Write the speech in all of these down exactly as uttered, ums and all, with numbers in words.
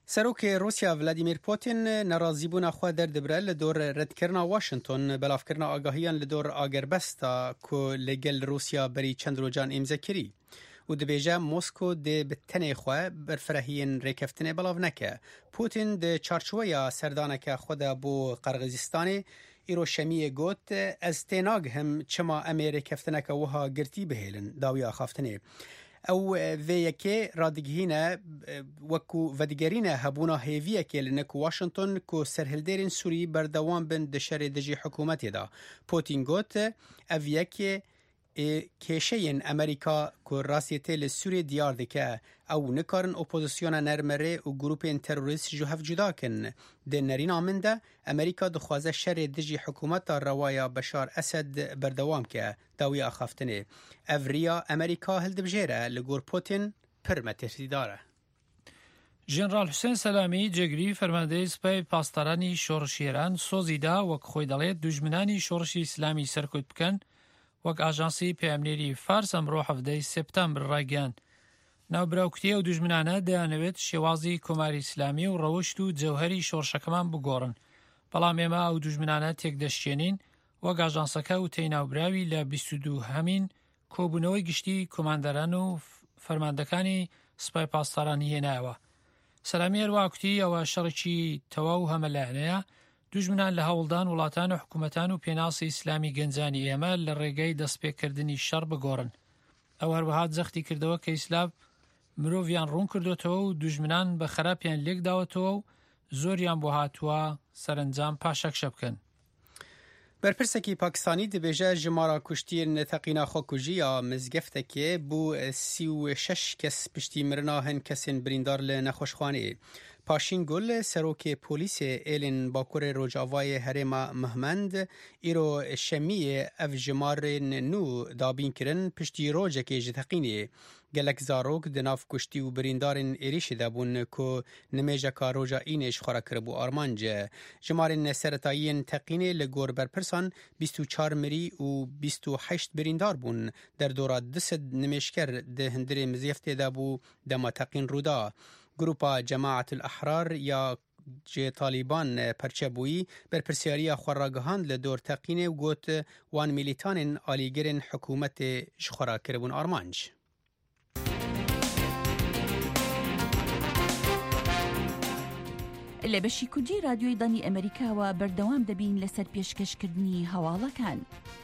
سروک روسیا ولادیمیر پوتین ناراضیبونا خو دردبره لدور ردکرنا واشنطن بلافکرنا آگاهیان لدور آگربستا کو لگل روسیا بری چند روجان امضا کری و دبیجه موسکو ده بتنه خو برفرهین ریکفتنه بلاو نکه. پوتین ده چارچویا سردانک خود بو قرغیزستان ایرو شمیه گوت از تیناگ هم چما امریکفتنه که وها گرتی بهیلن داویا خافتنه او ویکه رادگهینه وکو ودگرینه هبونا هیویه که لنکو واشنطن کو سرهلدرین سوری بردوان بند دشار دجی حکومتی دا. پوتین گوت او یکه کشین امریکا کو راسیته لسوری دیار دکه او نکارن اپوزیسیون نرمره و گروپ تروریست جو هف جدا کن. ده نرین آمنده امریکا دخوازه شر دجی حکومت روایا بشار اسد بردوام که داوی آخافتنه. اوریا امریکا هل دبجیره لگور پوتین پرمتری داره. جنرال حسین سلامی جگری فرمانده سپای پاسدارانی شورش ایران سوزیدا وک خوی دەڵێت دوژمنانی شۆڕشی ئیسلامی سەرکوت بکەن وەک ئاژانسی پەیامنێری فارس ئەمڕۆ هەفتەی سێپتەمبر ڕایگەیاند. ناوبراوکتیە و دوژمنانە دەیانەوێت شێوازی کۆماری ئیسلامی و ڕەوشت و جەوهەری شۆڕشەکەمان بگۆڕن، بەڵام ئێمە ئەو دوژمنانە تێکدەشکێنین وەک ئاژانسەکە و تێیناوبراوی لە بیست و دوو هەمین کۆبوونەوەی گشتی کۆماندەران و فەرماندەکانی سپای پاسدارانی هێنایەوە. سەلامی هەروەکوتی ئەوە شەڕێکی تەواو هەمەلایەنەیە، دوژمنان لە هەوڵدان وڵاتان و حکوومەتان و پێناسی ئیسلامی گەنجانی ئێمە لە ڕێگەی دەستپێکردنی شەڕ بگۆڕن. ئەو هەروەها جەختی کردەوە کە ئیسلام مرۆڤیان ڕوون کردوتەوە و دوژمنان بە خراپیان لێک داوەتەوە و زۆریان بۆ هاتووە سەرنجام پاشەکشە بکەن. برپرسکی پاکستانی دبیجه جمارا کشتی نتقینا خوکوژی یا مزگفتکی بو سی و شش کس پشتی مرنا هن کسین بریندار لنخوشخانه. پاشین گل سروک پولیس ایلین باکور روجاوای هرما مهمند ایرو شمی اف جمار نو دابین کرن پشتی روجه که جتقینه. گلک زاروک دناف کشتی و بریندارن ایریش دابون که نمیجه که روجا اینش خورا کربو آرمانجه. جمارن سرطایین تقینه لگور برپرسان بیست و چهار مری و بیست و هشت بریندار بون در دورات دست نمیشکر ده هندر مزیفت دابو دما تقین رودا. گروپا جماعت الاحرار یا جه طالبان پرچبویی بر پرسیاری خوراگهان لدور تقینه و گوت وان میلیتان آلیگرن حکومت شخورا کربون آرمانج. لە بەشی کوردی رادیۆی دانی ئەمریکاوە بەردەوام دەبین لەسەر پێشکەشکردنی هەواڵەکان.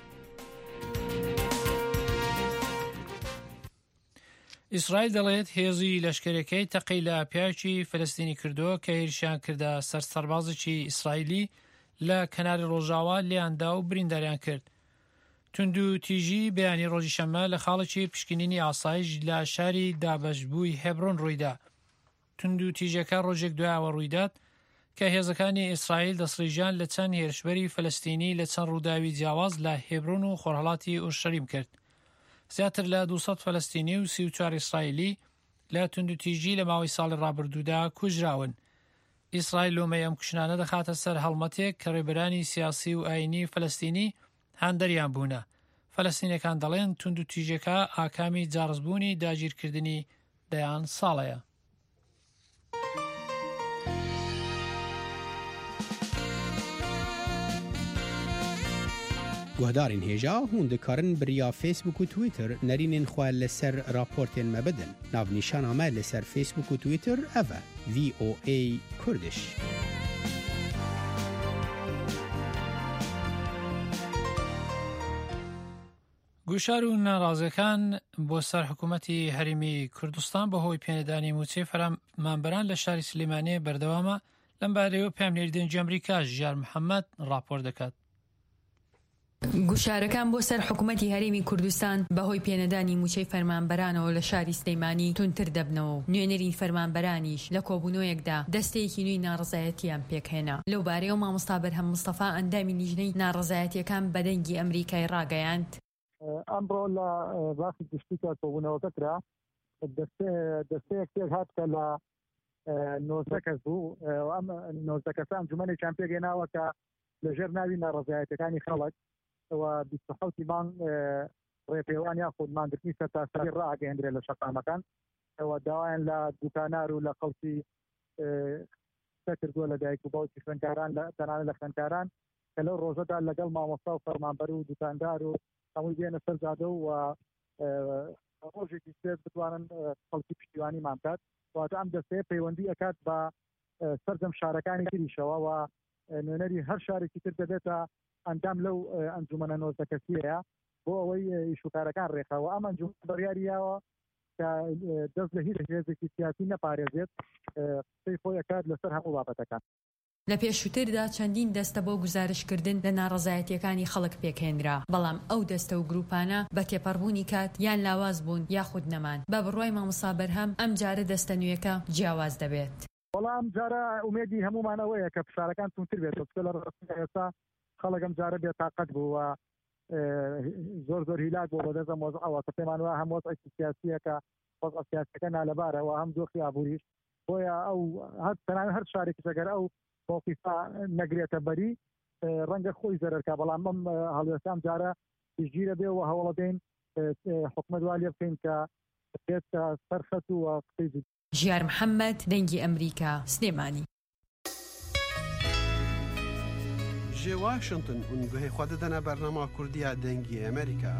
ئیسرائیل دەڵێت هێزی لەشکرەکەی تەقی لە پیاوێکی فەلەستینی کردووە کە هێرشیان کردە سەر سەربازێکی ئیسرائیلی لە کەناری ڕۆژاوا لێیاندا و برینداریان کرد. توندو تیژی بەیانی ڕۆژی شەممە لە خاڵێکی پشکنینی ئاسایش لە شاری دابەشبووی هێبرۆن ڕوویدا. توندو تیژەکە ڕۆژێک دوایەوە ڕوویدات کە هێزەکانی ئیسرائیل دەسڕیژان لە چەند هێرشبەری فەلەستینی لە چەند ڕووداوی جیاواز لە هێبرۆن و خۆرهەڵاتی ئورشەلیم کرد. زیاتر لە دووسەد فەلەستینی و سی و چوار ئیسرائیلی لە توندوتیژی لە ماوەی ساڵی ڕابردوودا کوژراون. ئیسرائیل لۆمەی ئەم کوشتانە دەخاتە سەر هەڵمەتێک کە ڕێبەرانی سیاسی و ئاینی فەلەستینی هاندەریان بوونە. فەلەستینیەکان دەڵێن توندوتیژەکە ئاکامی جارزبوونی داگیرکردنی دەیان ساڵەیە. گوهدارین هیجا هون دکارن بریا فیسبوک و تویتر نرینین خواه لسر راپورتین مبدن. ناو نیشان آمه لسر فیسبوک و تویتر اوه وی او ای کردش. گوشار و ناڕازیەکان بۆ سەر حکوومەتی هەرێمی کوردستان بەهۆی پێنەدانی موچەی فەرمانبەران لە شاری سلێمانێ بەردەوامە. لەم بارەیەوە پێمنێری دەنگی ئەمریکا ژیار محەممەد راپۆر دەکات. گوشارەکان بۆ سەر حکوومەتی هەرێمی کوردستان بەهۆی پێنەدانی موچەی فەرمانبەرانەوە لە شاری سلەیمانی تونتر دەبنەوە. نوێنەری فەرمانبەرانیش لە کۆبوونەوەیەکدا دەستەیەکی نوێی ناڕزایەتیان پێکهێنا. لەو بارەیەوە مامۆستا بەرهەم مستەفا ئەندامی لیژنەی ناڕزایەتیەکان بە دەنگی ئەمریکای ڕاگەیاند. ئەمڕۆ لە ڕاستی گشتیکە کۆبوونەوەکەکرا دەستەیەک پێک هات کە لە نۆزدە کەس بوو. ئەم نۆزدە کەسان جومەنێکیان پێگەێناوە کە لەژێر ناوی ناڕزایەتەکانی خەڵک و بیست و حوت مان ڕێپێوان یاخود مانگرتنی سەرتاسەری ڕاگەیەندرێت لە شەقامەکان. ئەوە داوایان لە دوکانار و لە قەوسی کردووە لە دایک و باوکی خوێندکاران تەنانەت لە خوێندکاران کە لەو ڕۆژەدا لەگەڵ مامۆستا و فەرمانبەر و دوکاندار و هەمووی بێنە سەر جادە و ڕۆژێکی سێ بتوانن خەڵکی پشتیوانیمان بکات واتە ئەم دەستەیە پەیوەندی ئەکات بە سەردەم شارەکانی تریشەوە و نوێنەری هەر شارێکی تر دەبێتە ئەندام لەو ئەنجومەنە نۆزدەکەسیەیە بۆ ئەوەی ئیشوکارەکان ڕێکەوە ئەم ئەنجومەن بڕیاریاوە کە دەست لە هیچ هێزێکی سیاسی نەپارێزێت قسەی خۆی ئەکات لەسەر هەموو بابەتەکان. لە پێشووتردا چەندین دەستە بۆ گزارشکردن لە ناڕەزایەتیەکانی خەڵک پێکهێنرا بەڵام ئەو دەستە و گروپانە بە تێپەڕبوونی کات یان لاواز بوون یاخود نەمان بە بڕوای مامۆستا بەرهەم ئەم جارە دەستە نوێیەکە جیاواز دەبێت. بەڵام جارە ئومێدی هەمومان ئەوەیە کە پشارەکان تونتر بێت لە ڕاستیدا ئێستا خەڵک ئەم جارە بێتاقەت بوو و زۆر زۆر هیلاک بۆ بەدەستە مۆزعەوە کە پێمان وایە هەم وەزعێکی سیاسیەکە وەزع سیاسیەکە نالەبارەوە هەم دۆخی ئابووریش بۆیە ئەو هەر تەنانەت هەر شارێکی ئەگەر ئەو موقیفا نەگرێتە بەری ڕەنگە خۆی زەرەرکە بەڵام ئەم هەڵوێستان جارە پشتگیرە بێ و هەوڵە بین حکومەت وا لێ بکەین کە بێتە سەرخەت و قسەی ژیار محەممەد دەنگی ئەمریکا سلێمانی جێ واشنگتن ئونگوهەی خوا دەدەنە بەرنامە کوردیە دەنگی ئەمریکا.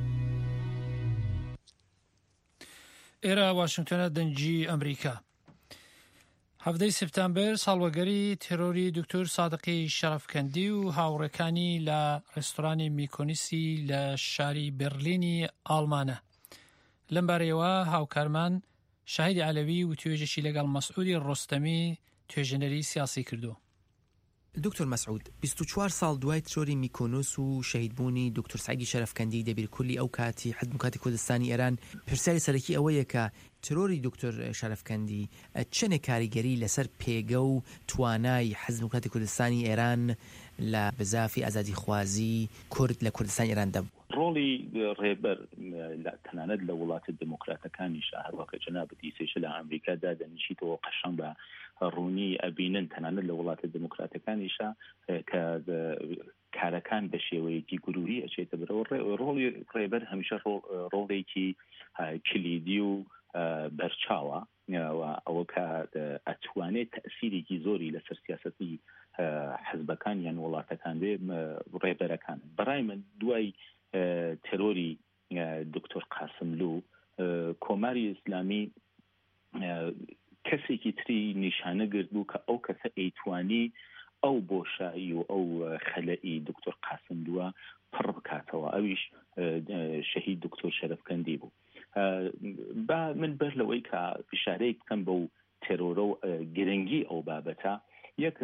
ئێرە واشنگتنە دەنگی ئەمریکا. هەفتەی سپتامبەر ساڵوەگەری تێرۆری دکتۆر سادقی شەرەفکەندی و هاوڕێکانی لە ڕێستۆرانی میکۆنیسی لە شاری بەرلینی ئاڵمانە. لەم بارەیەوە هاوکارمان شاهیدی عەلەوی و توێژێکی لەگەڵ مەسعودی ڕۆستەمی توێژەنەری سیاسی کردو. دکتۆر مەسعود بیست و چوار ساڵ دوای ترۆری میکۆنۆس و شەهیدبوونی دکتۆر سعیدی شەرەفکەندی دەبیرکولی ئەو کاتی حکومەتی کوردستانی ئێران پرسیاری سەرەکی ئەوەیە کە ترۆری دکتۆر شەرەفکەندی چەنێ کاریگەری لەسەر پێگە و توانای حزب کوردستانی ئێران لە بزافی ئازادی خوازی کورد لە کوردستانی ئێران دەبوو. ڕۆڵی ڕێبەر تەنانەت لە وڵاتە دموکراتەکانی شاهڕۆکە جەنابەتی سێشە لە ئەمریکادا دەنیشیتەوە قەشەنگ بە ڕوونی ئەبینن تەنانەت لە وڵاتە دموکراتەکانیشە کە کارەکان بە شێوەیەکی گروهی ئەچێتە بەرەوە. ڕۆڵی ڕێبەر هەمیشە ڕۆڵێکی کلیدی و بەرچاوە ئەوە کە ئەتوانێت تەئسیرێکی زۆری لەسەر سیاسەتی حزبەکان یان وڵاتەکان بێ ڕێبەرەکان. بەڕای من دوای ترۆری دکتۆر قاسملو کۆماری ئیسلامی کەسێکی تری نیشانە گرت بوو کە ئەو کەسە ئەیتوانی ئەو بۆشایی و ئەو خەلەئی دکتۆر قاسملووە پڕ بکاتەوە ئەویش شەهید دکتۆر شەرەفکەندی بوو. با من بەر لەوەی کە ئیشارەیەک بکەم بەو تێرۆرە و گرنگی ئەو بابەتە یەک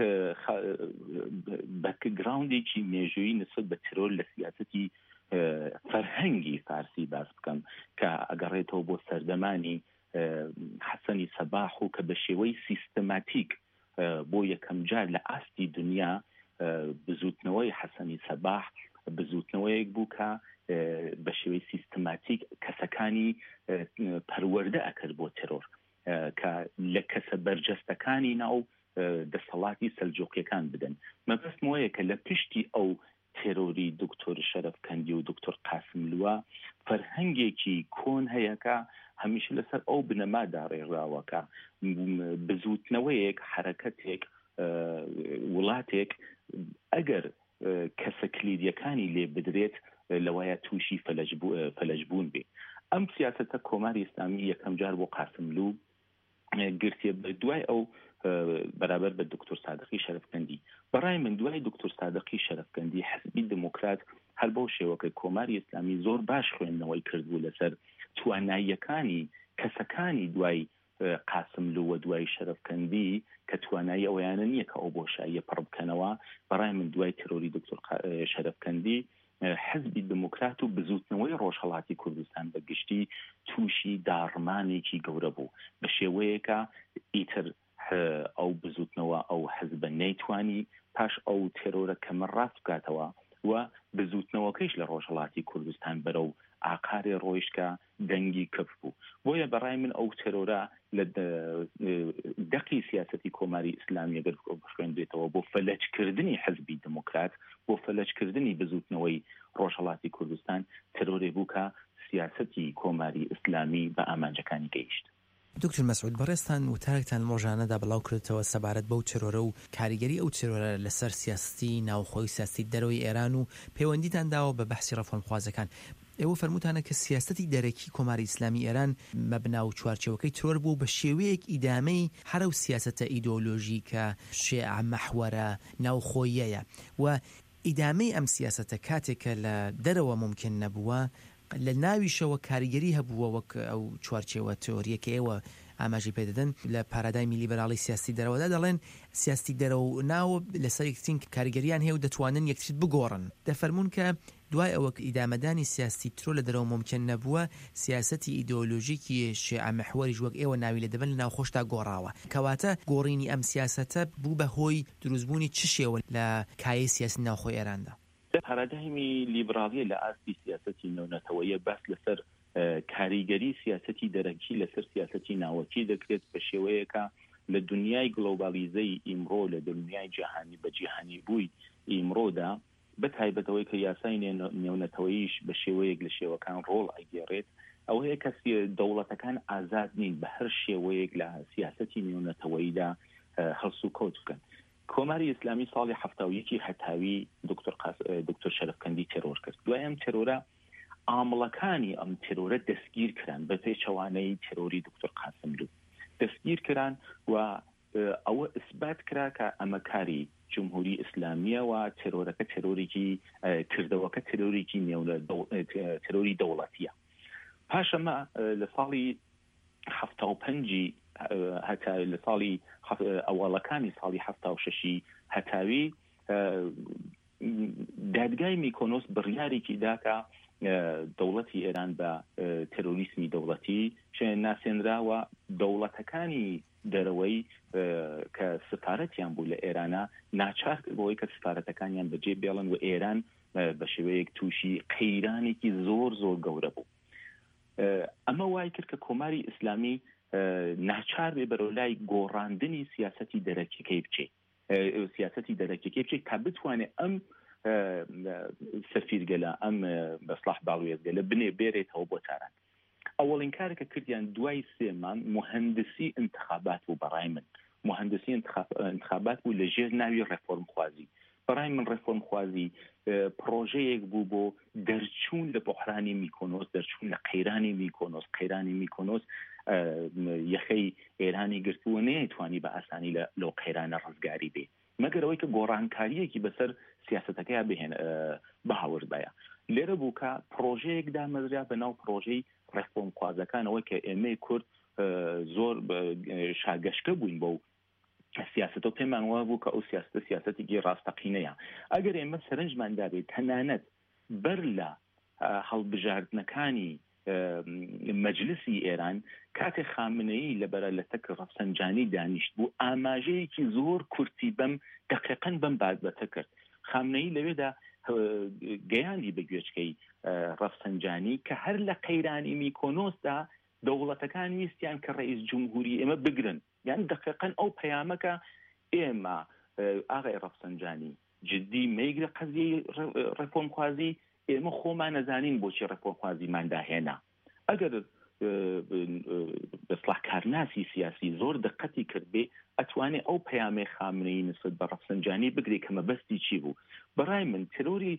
بەکگراوندێکی مێژووی نسبەت بە ترۆر لە سیاسەتی فەرهەنگی فارسی باس بکەم کە ئەگەڕێتەوە بۆ سەردەمانی حەسەنی سەباح و کە بە شێوەی سیستەماتیک بۆ یەکەم جار لە ئاستی دنیا بزوتنەوەی حەسەنی سەباح بزوتنەوەیەک بوو کە بە شێوەی سیستەماتیک کەسەکانی پەروەردە ئەکرد بۆ ترۆر کە لە کەسە بەرجەستەکانی ناو دەسەڵاتی سەلجوقیەکان بدەن. مەبەستمەوەیە کە لە پشتی ئەو تێرۆری دکتۆر شەرەفکەندی و دکتۆر قاسملووە فەرهەنگێکی کۆن هەیەکە هەمیشە لەسەر ئەو بنەمادا ڕێڕاوەکە بزوتنەوەیەک حرەکەتێک وڵاتێک ئەگەر کەسە کلیدیەکانی لێ بدرێت لەوایە تووشی فەلەجبوون بێ. ئەم سیاسەتە کۆماری ئیسلامی یەکەم جار بۆ قاسملوو گرتێ دوای ئەو بەرابەر بە دکتۆر سادقی شەرەفکەندی. بەڕای من دوای دکتۆر سادقی شەرەفکەندی حزبی دموکرات هەر بەو شێوەکە کۆماری ئیسلامی زۆر باش خوێندنەوەی کردبوو لەسەر تواناییەکانی کەسەکانی دوای قاسملوو و دوای شەرەفکەندی کە توانایی ئەویانە نییە کە ئەو بۆشاییە پڕ بکەنەوە. بەڕای من دوای ترۆری دکتۆر شەرەفکەندی حزبی دموکرات و بزوتنەوەی ڕۆژهەڵاتی کوردستان بە گشتی تووشی داڕمانێکی گەورە بوو بە شێوەیەکە ئیتر ئەو بزوتنەوە ئەو حزبە نەیتوانی پاش ئەو تێرۆرە کەمە ڕاست بکاتەوە و بزوتنەوەکەیش لە ڕۆژهەڵاتی کوردستان بەرەو ئاقارێ ڕۆیشکە دەنگی کەف بوو. بۆیە بەڕای من ئەو تێرۆرە لە دەقی سیاسەتی کۆماری ئیسلامی ئەگەر بخوێندرێتەوە بۆ فەلەجکردنی حزبی دموکرات بۆ فەلەجکردنی بزوتنەوەی ڕۆژهەڵاتی کوردستان تێرۆرێ بوو کە سیاسەتی کۆماری ئیسلامی بە ئامانجەکانی گەیشت. دکتۆر مەسعود بەڕێستان وتارێکتان ڕۆژانەدا بڵاو کردێتەوە سەبارەت بەو ترۆرە و کاریگەری ئەو ترۆرە لەسەر سیاستی ناوخۆی سیاستی دەرەوەی ئێران و پەیوەندیتان داوە بە بەحسی ڕەفۆرمخوازەکان. ئێوە فەرمووتانە کە سیاسەتی دەرەکی کۆماری ئیسلامی ئێران مەبنا و چوارچێوەکەی ترۆر بوو بە شێوەیەک ئیدامەی هەرە و سیاسەتە ئیدۆلۆژی کە شیعە مەحوەرە ناوخۆیەیە و ئیدامەی ئەم سیاسەتە کاتێکە لە دەرەوە ممکن نەبووە لە ناویشەوە کاریگەری هەبووە وەک ئەو چوارچێوە تۆریەکە ئێوە ئاماژی پێدەدەن لە پارادایمی لیبرالی سیاسی دەرەوەدا دەڵێن سیاستی دەرەوە ناوە لەسەر یەکترین کاریگەریان هەیە و دەتوانن یەکتر بگۆڕن. دەفەرمون کە دوای ئەوە ئیدامەدانی سیاستی ترۆ لە دەرەوە ممکن نەبووە سیاسەتی ئیدۆلۆژیکی شیعە مەحوەریش وەک ئێوە ناوی لە دەبن لە ناوخۆشتا گۆڕاوە. کەواتە گۆڕینی ئەم سیاسەتە بوو بە هۆی دروستبوونی چ شێوە لە کایە سیاسی ناوخۆی ئێراندا؟ پارادایمی لیبرالی لە ئاستی سیاسەتی نەونەتەوەیە باس لەسەر کاریگەری سیاسەتی دەرەکی لەسەر سیاسەتی ناوەکی دەکرێت بە شێوەیەکە لە دنیای گلۆبالیزەی ئیمڕۆ لە دنیای جیهانی بە جیهانی بووی ئیمڕۆدا بە تایبەتەوەی کە یاسای نێونەتەوەیش بە شێوەیەک لە شێوەکان ڕۆڵ ئەگێڕێت ئەوەیە کە دەوڵەتەکان ئازاد نین بە هەر شێوەیەک لە سیاسەتی نێونەتەوەیدا هەڵس و کەوت بکەن. کۆماری ئیسلامی ساڵی هەفتە و یەکی هەتاوی دکتۆر شەرەفکەندی تێرۆر کرد. دوای ئەم تێرۆرە ئامڵەکانی ئەم تێرۆرە دەستگیر کران بە پێچەوانەی تێرۆری دکتۆر قاسملو دەستگیر کران و ئەوە ئیسبات کرا کە ئەمە کاری جمهوری ئیسلامیە و تێرۆرەکە تێرۆرێکی کردەوەکە تێرۆرێکی تێرۆری دەوڵەتیە. پاش ئەمە لە ساڵی هەفتە و پەنجی هەتا لە ساڵی ئەوڵەکانی ساڵی هەفتا و شەشی هەتاوی دادگای میکۆنۆس بڕیارێکی داکە دەوڵەتی ئێران بە تێرۆریسمی دەوڵەتی ناسێنراوە دەوڵەتەکانی دەرەوەی کە سفارەتیان بوو لە ئێرانە ناچار بۆی کە سفارەتەکانیان بەجێ بێڵن و ئێران بە شێوەیەک تووشی قەیرانێکی زۆر زۆر گەورە بوو. ئەمە وای کرد کە کۆماری ئیسلامی ناچار بێ بەرەو لای گۆڕاندنی سیاسەتی دەرەکیەکەی بچێت سیاسەتی دەرەکیەکەی بچێت تا بتوانێت ئەم سەفیرگەلە ئەم بەسلاح باڵوێزگەلە بنێ بێرێتەوە بۆ تاران. ئەوەڵین کارێکە کردیان دوای سێمان مهندسی انتخابات بوو. بەڕای من مهندسی انتخابات بوو لە ژێر ناوی ڕێفۆرمخوازی. بەڕای من ڕێفۆرمخوازی پرۆژەیەک بوو بۆ دەرچوون لە بۆحرانی میکۆنۆس، دەرچوون لە قەیرانی میکۆنۆس. قەیرانی میکۆنۆس یەخەی ئێرانی گرتووە نەیەتوانی بە ئاسانی لەو قەیرانە ڕزگاری بێ مەگەر ئەوەی کە گۆڕانکاریەکی بەسەر سیاسەتەکەی بهێن بەهاوردبایە. لێرە بوو کە پرۆژەیەک دامەزرا بە ناو پرۆژەی ڕێفۆرمخوازەکانەوەی کە ئێمەی کورد زۆر شاگەشکە بووین بۆ سیاستە پێمان وە بوو کە ئەو سیاستە سیاسەتێکی ڕاستەقینەیە. ئەگەر ئێمە سەرنجماندا بێت تەنانەت بەر لە هەڵبژاردنەکانی مەجلسی ئێران کاتێ خامنەیی لەبەرە لە تەک ڕەفسەنجانی دانیشت بوو ئاماژەیەکی زۆر کورتی بەم دقیقەن بەم بابەتە کرد. خامنەیی لەوێدا گەیاندی بە گوێچکەی ڕەفسەنجانی کە هەر لە قەیرانی میکۆنۆسدا دەوڵەتەکان ویستیان کە ڕئیس جمهوری ئێمە بگرن. یان دقیقەن ئەو پەیامەکە ئێمە ئاغای ڕەفسەنجانی جدی مەیگرە قەزیەی ڕێفۆرمخوازی ئێمە خۆمان نەزانین بۆچی ڕێفۆرمخوازیماندا هێنا. ئەگەر بەسڵاح کارناسی سیاسی زۆر دقەتی کرد بێ ئەتوانێ ئەو پەیامەی خامنەیی نسبەت بە ڕەفسەنجانی بگرێ کە مەبەستی چی بوو. بەڕای من ترۆری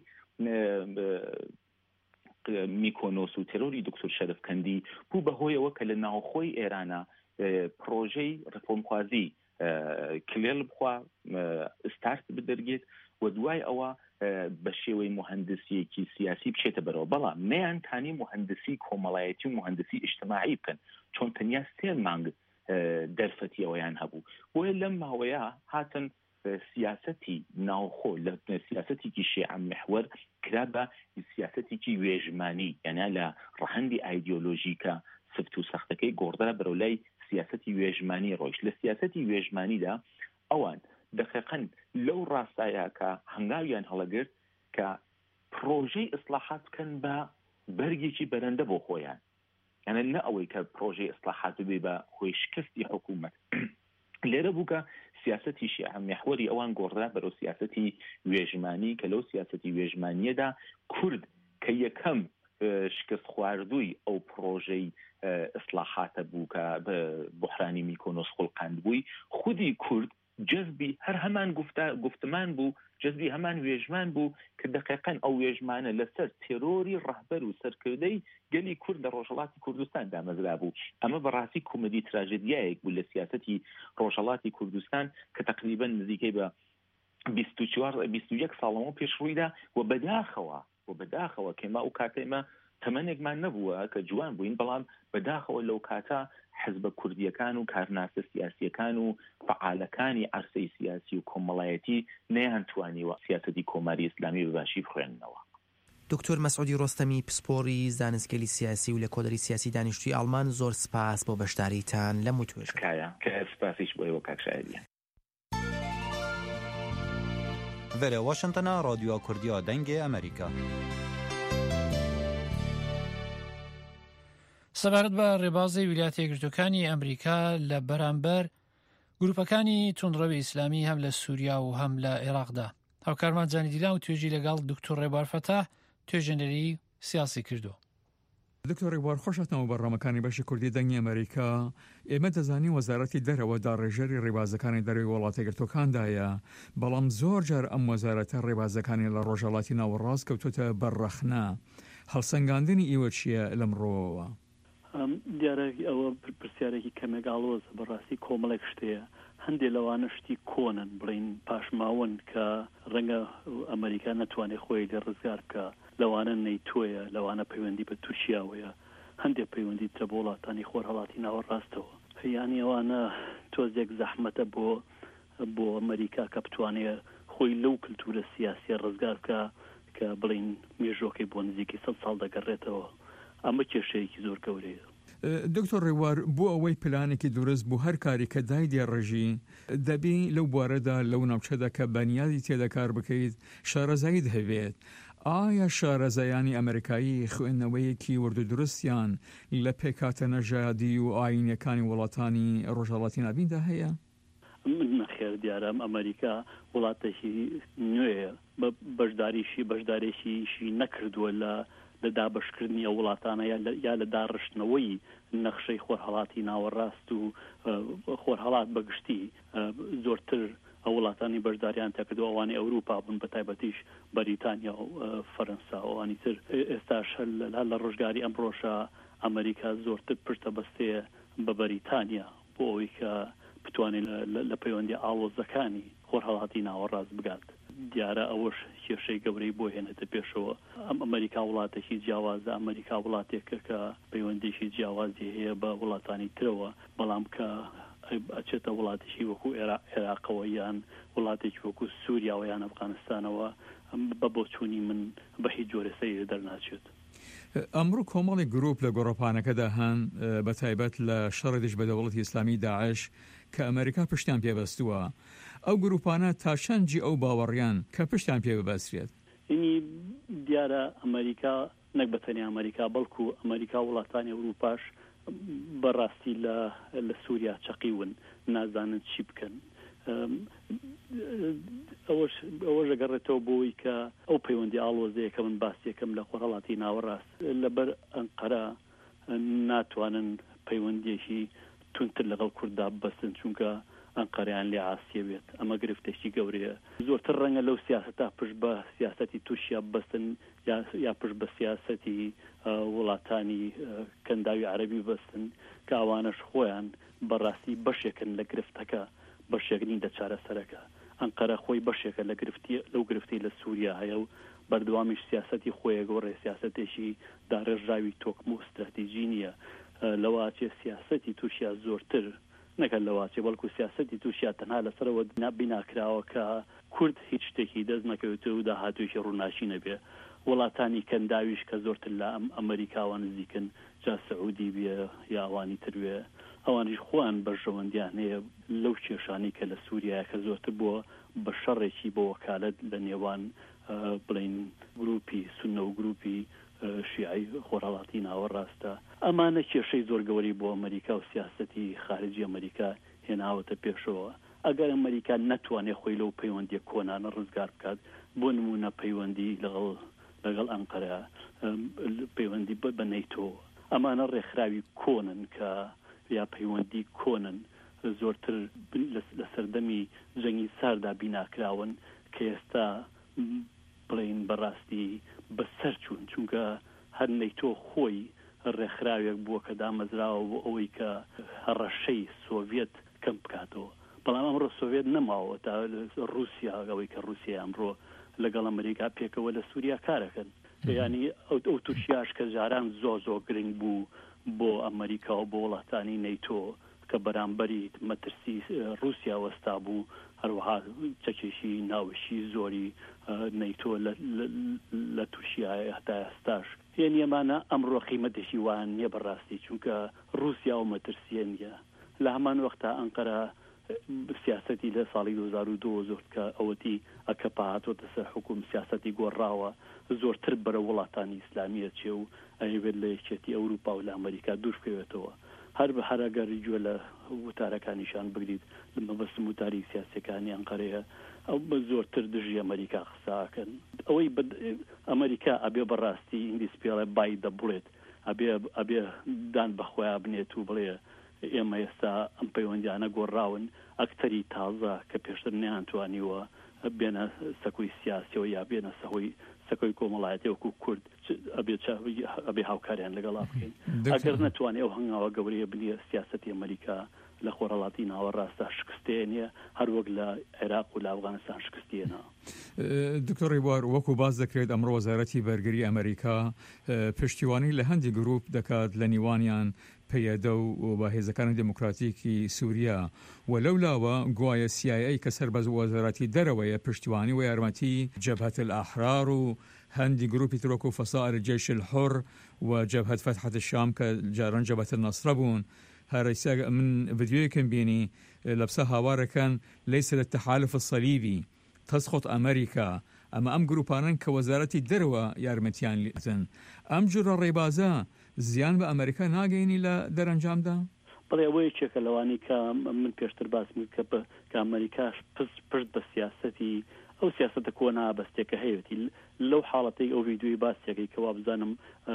میکۆنۆس و ترۆری دکتۆر شەرەفکەندی بوو بەهۆیەوە کە لە ناوخۆی ئێرانە پرۆژەی ڕێفۆرمخوازی کلێل بخوا ئستارت بدەرگێت و دوای ئەوە بە شێوەی مهندسیەکی سیاسی بچێتە بەرەوە. بەڵام نەیانتانی مهندسی کۆمەڵایەتی و مهندسی ئیجتماعی بکەن چۆن تەنیا سێ مانگ دەرفەتی ئەوەیان هەبوو. بۆیە لەم ماوەیە هاتن سیاسەتی ناوخۆ لە سیاسەتێکی شیعە محور کرا بە سیاسەتێکی وێژمانی، یانە لە ڕەهەندی ئایدیۆلۆژیکە سفت و سەختەکەی گۆڕدرا بەرەو لای سیاسەتی وێژمانی ڕۆیش. لە سیاسەتی وێژمانیدا ئەوان دقیقاً لەو ڕاستایە کە هەنگاویان هەڵەگرت کە پرۆژەی ئیسلاحات بکەن بە بەرگێکی بەرەندە بۆ خۆیان، یانە نە ئەوەی کە پرۆژەی ئیسلاحات بێ بە خۆی شکستی حکوومەت. لێرە بوو کە سیاسەتی شیعە محوەری ئەوان گۆڕا بەرەو سیاسەتی وێژمانی کە لەو سیاسەتی وێژمانیەدا کورد کە یەکەم شکست خواردووی ئەو پرۆژەی ئیسلاحاتە بوو کە بحرانی میکۆنۆس خوڵقاند بووی خودی کورد جەزبی هەر هەمان گفتمان بوو جەزبی هەمان وێژمان بوو کە دقیقەن ئەو وێژمانە لەسەر تێرۆری ڕەهبەر و سەرکردەی گەلی کورد لە ڕۆژهەڵاتی کوردستان دامەزرا بوو. ئەمە بەڕاستی کومەدی تراژێدیایەک بوو لە سیاسەتی ڕۆژهەڵاتی کوردستان کە تقریبا نزیکەی بە بیست و چوار بیست و یەک ساڵەوە پێش ڕوویدا و بەداخەوە و بەداخەوە کێما ئەو کاتێمە تەمەنێکمان نەبووە کە جوان بووین بەڵام بەداخەوە لەو کاتە حزبە کوردیەکان و کارناسە سیاسیەکان و فعالەکانی عەرسەی سیاسی و کۆمەڵایەتی نەیانتوانیوە سیاسەتی کۆماری ئیسلامی بەباشی بخوێننەوە. دکتۆر مەسعودی ڕۆستەمی پسپۆری زانستگەلی سیاسی و لە کۆدەری سیاسی دانیشتووی ئەڵمان زۆر سپاس بۆ بەشداریتان لەم و توێژە. کە سپاسیش بۆ ئێوە کاک شایەریان. Vere Washingtona رادیۆ کوردیە دەنگی ئەمریکا. سەبارەت بە ڕێبازی ویلایەتە یەکگرتووەکانی ئەمریکا لە بەرامبەر گروپەکانی توندڕەوی ئیسلامی هەم لە سووریا و هەم لە عێراقدا. هاوکارمان جانی دیلان و توێژی لەگەڵ دکتۆر ڕێبار فەتاح توێژەنەری سیاسی کردو. دکتۆر ڕێبار خۆشەتەوە بەڕامەکانی بەشی کوردی دەنگی ئەمریکا. ئێمە دەزانین وەزارەتی دەرەوە داڕێژەری ڕێبازەکانی دەروی وڵاتە یەکگرتووەکاندایە، بەڵام زۆر جار ئەم وەزارەتە ڕێبازەکانی لە ڕۆژهەڵاتی ناوەڕاست کەوتوتە بەرڕەخنا. هەڵسەنگاندنی ئێوە چییە لەمڕۆوە؟ دیارە ئەوە پرسیارێکی کەمێک ئاڵۆزە بەڕاستی کۆمەڵێک شتەیە. هەندێک لەوانە شتی کۆنن بڵین پاشماون کە ڕەنگە ئەمریکا نەتوانێت خۆی لە ڕزگار بکە، لەوانە نەیتۆیە، لەوانە پەیوەندی بە تورکیاوەیە، هەندێک پەیوەندی ترە بۆ وڵاتانی خۆرهەڵاتی ناوەڕاستەوە. یانی ئەوانە تۆزێک زەحمەتە بۆ بۆ ئەمریکا کە بتوانێت خۆی لەو کلتورە سیاسیە ڕزگار بکە کە بڵین مێژۆکەی بۆ نزیکی سەد ساڵ دەگەڕێتەوە. ئەمە کێشەیەکی زۆر گەورەیە. دکتۆر ڕێوار بۆ ئەوەی پلانێکی دروست بوو هەر کاری کە دایدێ ڕژی دەبی لەو بوارەدا لەو ناوچەدا کە بەنیادی تێدا کار بکەیت شارەزایید هەبێت. ئایا شارەزایانی ئەمریکایی خوێندنەوەیەکی وردو درستیان لە پێکاتە نەژادی و ئاینەکانی وڵاتانی ڕۆژهەڵاتی نابیندا هەیە؟ من نەخێر دیارە ئەمریکا وڵاتێکی نوێیە بەشداریشی بەشدارێکیشی نەکردووە لە لە دابشکردنی ئەو وڵاتانە یا لە داڕشتنەوەی نەخشەی خۆرهەڵاتی ناوەڕاست و خۆرهەڵات بەگشتی زۆرتر ئەو وڵاتانی بەشداریان تەکردو ئەوانی ئەوروپا بوون بە تایبەتیش بەریتانیا و فەرەنسا ئەوانی تر. ئێستاش لە ڕۆژگاری ئەمڕۆژە ئەمریکا زۆرتر پشتە بەستەیە بە بەریتانیا بۆ ئەوەی کە بتوانێت لە پەیوەندی ئاڵۆزەکانی خۆرهەڵاتی ناوەڕاست بگات. دیارە ئەوەش کێشەی گەورەی بۆ هێنێتە پێشەوە. ئەم ئەمریکا وڵاتێکی جیاوازە، ئەمریکا وڵاتێکە کە پەیوەندێکی جیاوازی هەیە بە وڵاتانی ترەوە، بەڵام کە ئەچێتە وڵاتێکی وەکو عێراقەوە یان وڵاتێکی وەکو سووریا و یان ئەفغانستانەوە بە بۆچوونی من بە هیچ جۆرە سەیر دەرناچێت. ئەمڕۆ کۆمەڵی گرۆپ لە گۆڕەپانەکەدا هەن بە تایبەت لە شەڕێدش بە دەوڵەتی ئیسلامی داعش کە ئەمریکا پشتیان پێبەستووە. ئەو گروپانە تا چەندجی ئەو باوەڕیان کە پشتیان پێ ببەسرێت؟ اینی دیارە ئەمریکا نەک بەتەنیا ئەمریکا بەڵکو ئەمریکا وڵاتانی ئەوروپاش بەڕاستی لە لە سووریا چەقیون، نازانن چی بکەن. ئەوەش ئەوەش ئەگەڕێتەوە بۆی کە ئەو پەیوەندی ئاڵۆزەیە کە من باسیەکەم لە خۆرهەڵاتی ناوەڕاست لەبەر ئەنقەرە ناتوانن پەیوەندیێکی تونتر لەگەڵ کووردا ببەستن چونکە ئەنقەرەیان لێ عاسیە بێت. ئەمە گرفتێکی گەورەیە. زۆرتر ڕەنگە لەو سیاسەتا پشت بە سیاسەتی تووشیا ببەستن یا پشت بە سیاسەتی وڵاتانی کەنداوی عەرەبی ببەستن کە ئەوانەش خۆیان بەڕاستی بەشێکن لە گرفتەکە، بەشێکنی لە چارەسەرەکە. ئەنقەرە خۆی بەشێکە لە گرفتی لەو گرفتی لە سووریا هەیە و بەردەوامیش سیاسەتی خۆیە گۆڕێ سیاسەتێکی داڕێژراوی تۆکم و استراتیژی نییە. لەواچێ سیاسەتی تووشیا زۆرتر نەکەن لەواچێ بەڵکو سیاسەتی تووشیا تەنها لەسەرەوە بیناکراوە کە کورد هیچ شتێکی دەست نەکەوێتەوە و داهاتوویەکی ڕووناشی نەبێ. وڵاتانی کەنداویش کە زۆرتر لە ئەم ئەمریکاوە نزیکن، جا سعودی بێ یا ئەوانی تروێ، ئەوانیش خۆیان بەرژەوەندیان هەیە لەو کێشانی کە لە سووریایە کە زۆرتر بووە بە شەڕێکی بۆ وەکالەت لە نێوان بڵین گروپی سونە و گروپی شیعی خۆرهەڵاتی ناوەڕاستە. ئەمانە کێشەی زۆر گەوری بۆ ئەمریکا و سیاسەتی خارجی ئەمریکا هێناوەتە پێشەوە. ئەگەر ئەمریکا نەتوانێت خۆی لەو پەیوەندی کۆنانە ڕزگار بکات، بۆ نمونە پەیوەندی لەگەڵ لەگەڵ ئەنقەرە پەیوەندی بە نەیتۆ ئەمانە ڕێکخراوی کۆنن کە یا پەیوەندی کۆنن زۆرتر لە سەردەمی جەنگی ساردا بیناکراون کە ئێستا بڵین بەڕاستی بەسەر چوون چونکە هەر نەیتۆ خۆی ڕێکخراوێک بووە کە دامەزراوە بۆ ئەوەی کە هەڕەشەی سۆڤێت کەم بکاتەوە بەڵام ئەمڕۆ سۆڤێت نەماوە تا رووسیا ئەوەی کە رووسیا ئەمڕۆ لەگەڵ ئەمریکا پێکەوە لە سووریا کارەکەن ینی ئەو تووشیاش کە جاران زۆ زۆ گرنگ بوو بۆ ئەمریکا و بۆ وڵاتانی نەیتۆ کە بەرامبەری مەترسی رووسیا وەستا بوو هەروەها چەکێشی ناوشی زۆری نەیتۆ لە تووشیای هەتا ئێستاش هێنی ئەمانە ئەمڕۆ قیمەتێکی وان نییە بەڕاستی چونکە رووسیا و مەترسیە نیە لە هەمان وەختا ئەنقەرە سیاسەتی لە ساڵی دو هەزار و دو زۆر کە ئەوەتی ئەکە پاهاتۆتە سەر حکوم سیاسەتی گۆڕاوە زۆرتر بەرە وڵاتانی ئیسلامیە چێ و ئەوێت لە یەکێتی ئەوروپا و لە ئەمریکا دوور بکەوێتەوە هەر بە هەرەگەری گوێ لە وتارەکانیشان بگریت لە مەبەستم وتاری سیاسەکانی ئەنقەرەیە ئەو بە زۆرتر دژی ئەمریکا قساکەن ئەوەی ئەمریکا ئەبێ بەڕاستی ئینگلیس پێڵێ بای دەبڵێت ئەبێ ئەبێ دان بەخۆیان بنێت و بڵێ ئێمە ئێستا ئەم پەیوەندیانە گۆڕاون ئەکتەری تازە کە پێشتر نەیانتوانیوە بێنە سەکوی سیاسیەوە یا بێنە سەهۆی سەکۆی کۆمەڵایەتی وەکو کورد ئەبێ هاوکاریان لەگەڵا بکەین ئەگەر نەتوانێت ئەو هەنگاوە گەورەیە بنیە سیاسەتی ئەمریکا لە خۆرەڵاتی ناوەڕاستە شکستێنە هەر وەک لە عێراق و لە ئەفغانستان شکستێنە. دکتۆر ڕێبوار وەکو باز دەکرێت ئەمڕۆ وەزارەتی بەرگری ئەمریکا پشتیوانی لە هەندی گروپ دەکات لە نیوانیان پەیەدە و بەهێزەکانی دموکراتیکی سووریا و لەولاوە گوایە سی ئای ئەی کە سەربەز وەزارەتی دەرەوەیە پشتیوانی و یارمەتی جەبهەت الئەحرار و هەندی گروپی ترۆک و فەسائر الجەیش الحر و جەبهەت فتحة الشام کە جاران جەبهەت النەسرە بوون هەرەیسا من ڤیدیۆیەکم بینی لەبسە هاوارەکان لەیس التحالف الصلیبی تسقط ئەمریکا ئەمە ئەم گروپانن کە وەزارەتی دەرەوە یارمەتیان لێتن ئەم جورە ڕێبازە زیان بە ئەمریکا ناگەینی لە دەرەنجامدا؟ بڵێ ئەوەیە چێکە لەوانی کە من پێشتر باسم کە کە ئەمریکاش پشت بە سیاسەتی ئەو سیاسەتە کۆنا بەستێکە هەیەی لەو حاڵەتی ئەو ڤیدیۆی باسیەکەی کەوا بزانم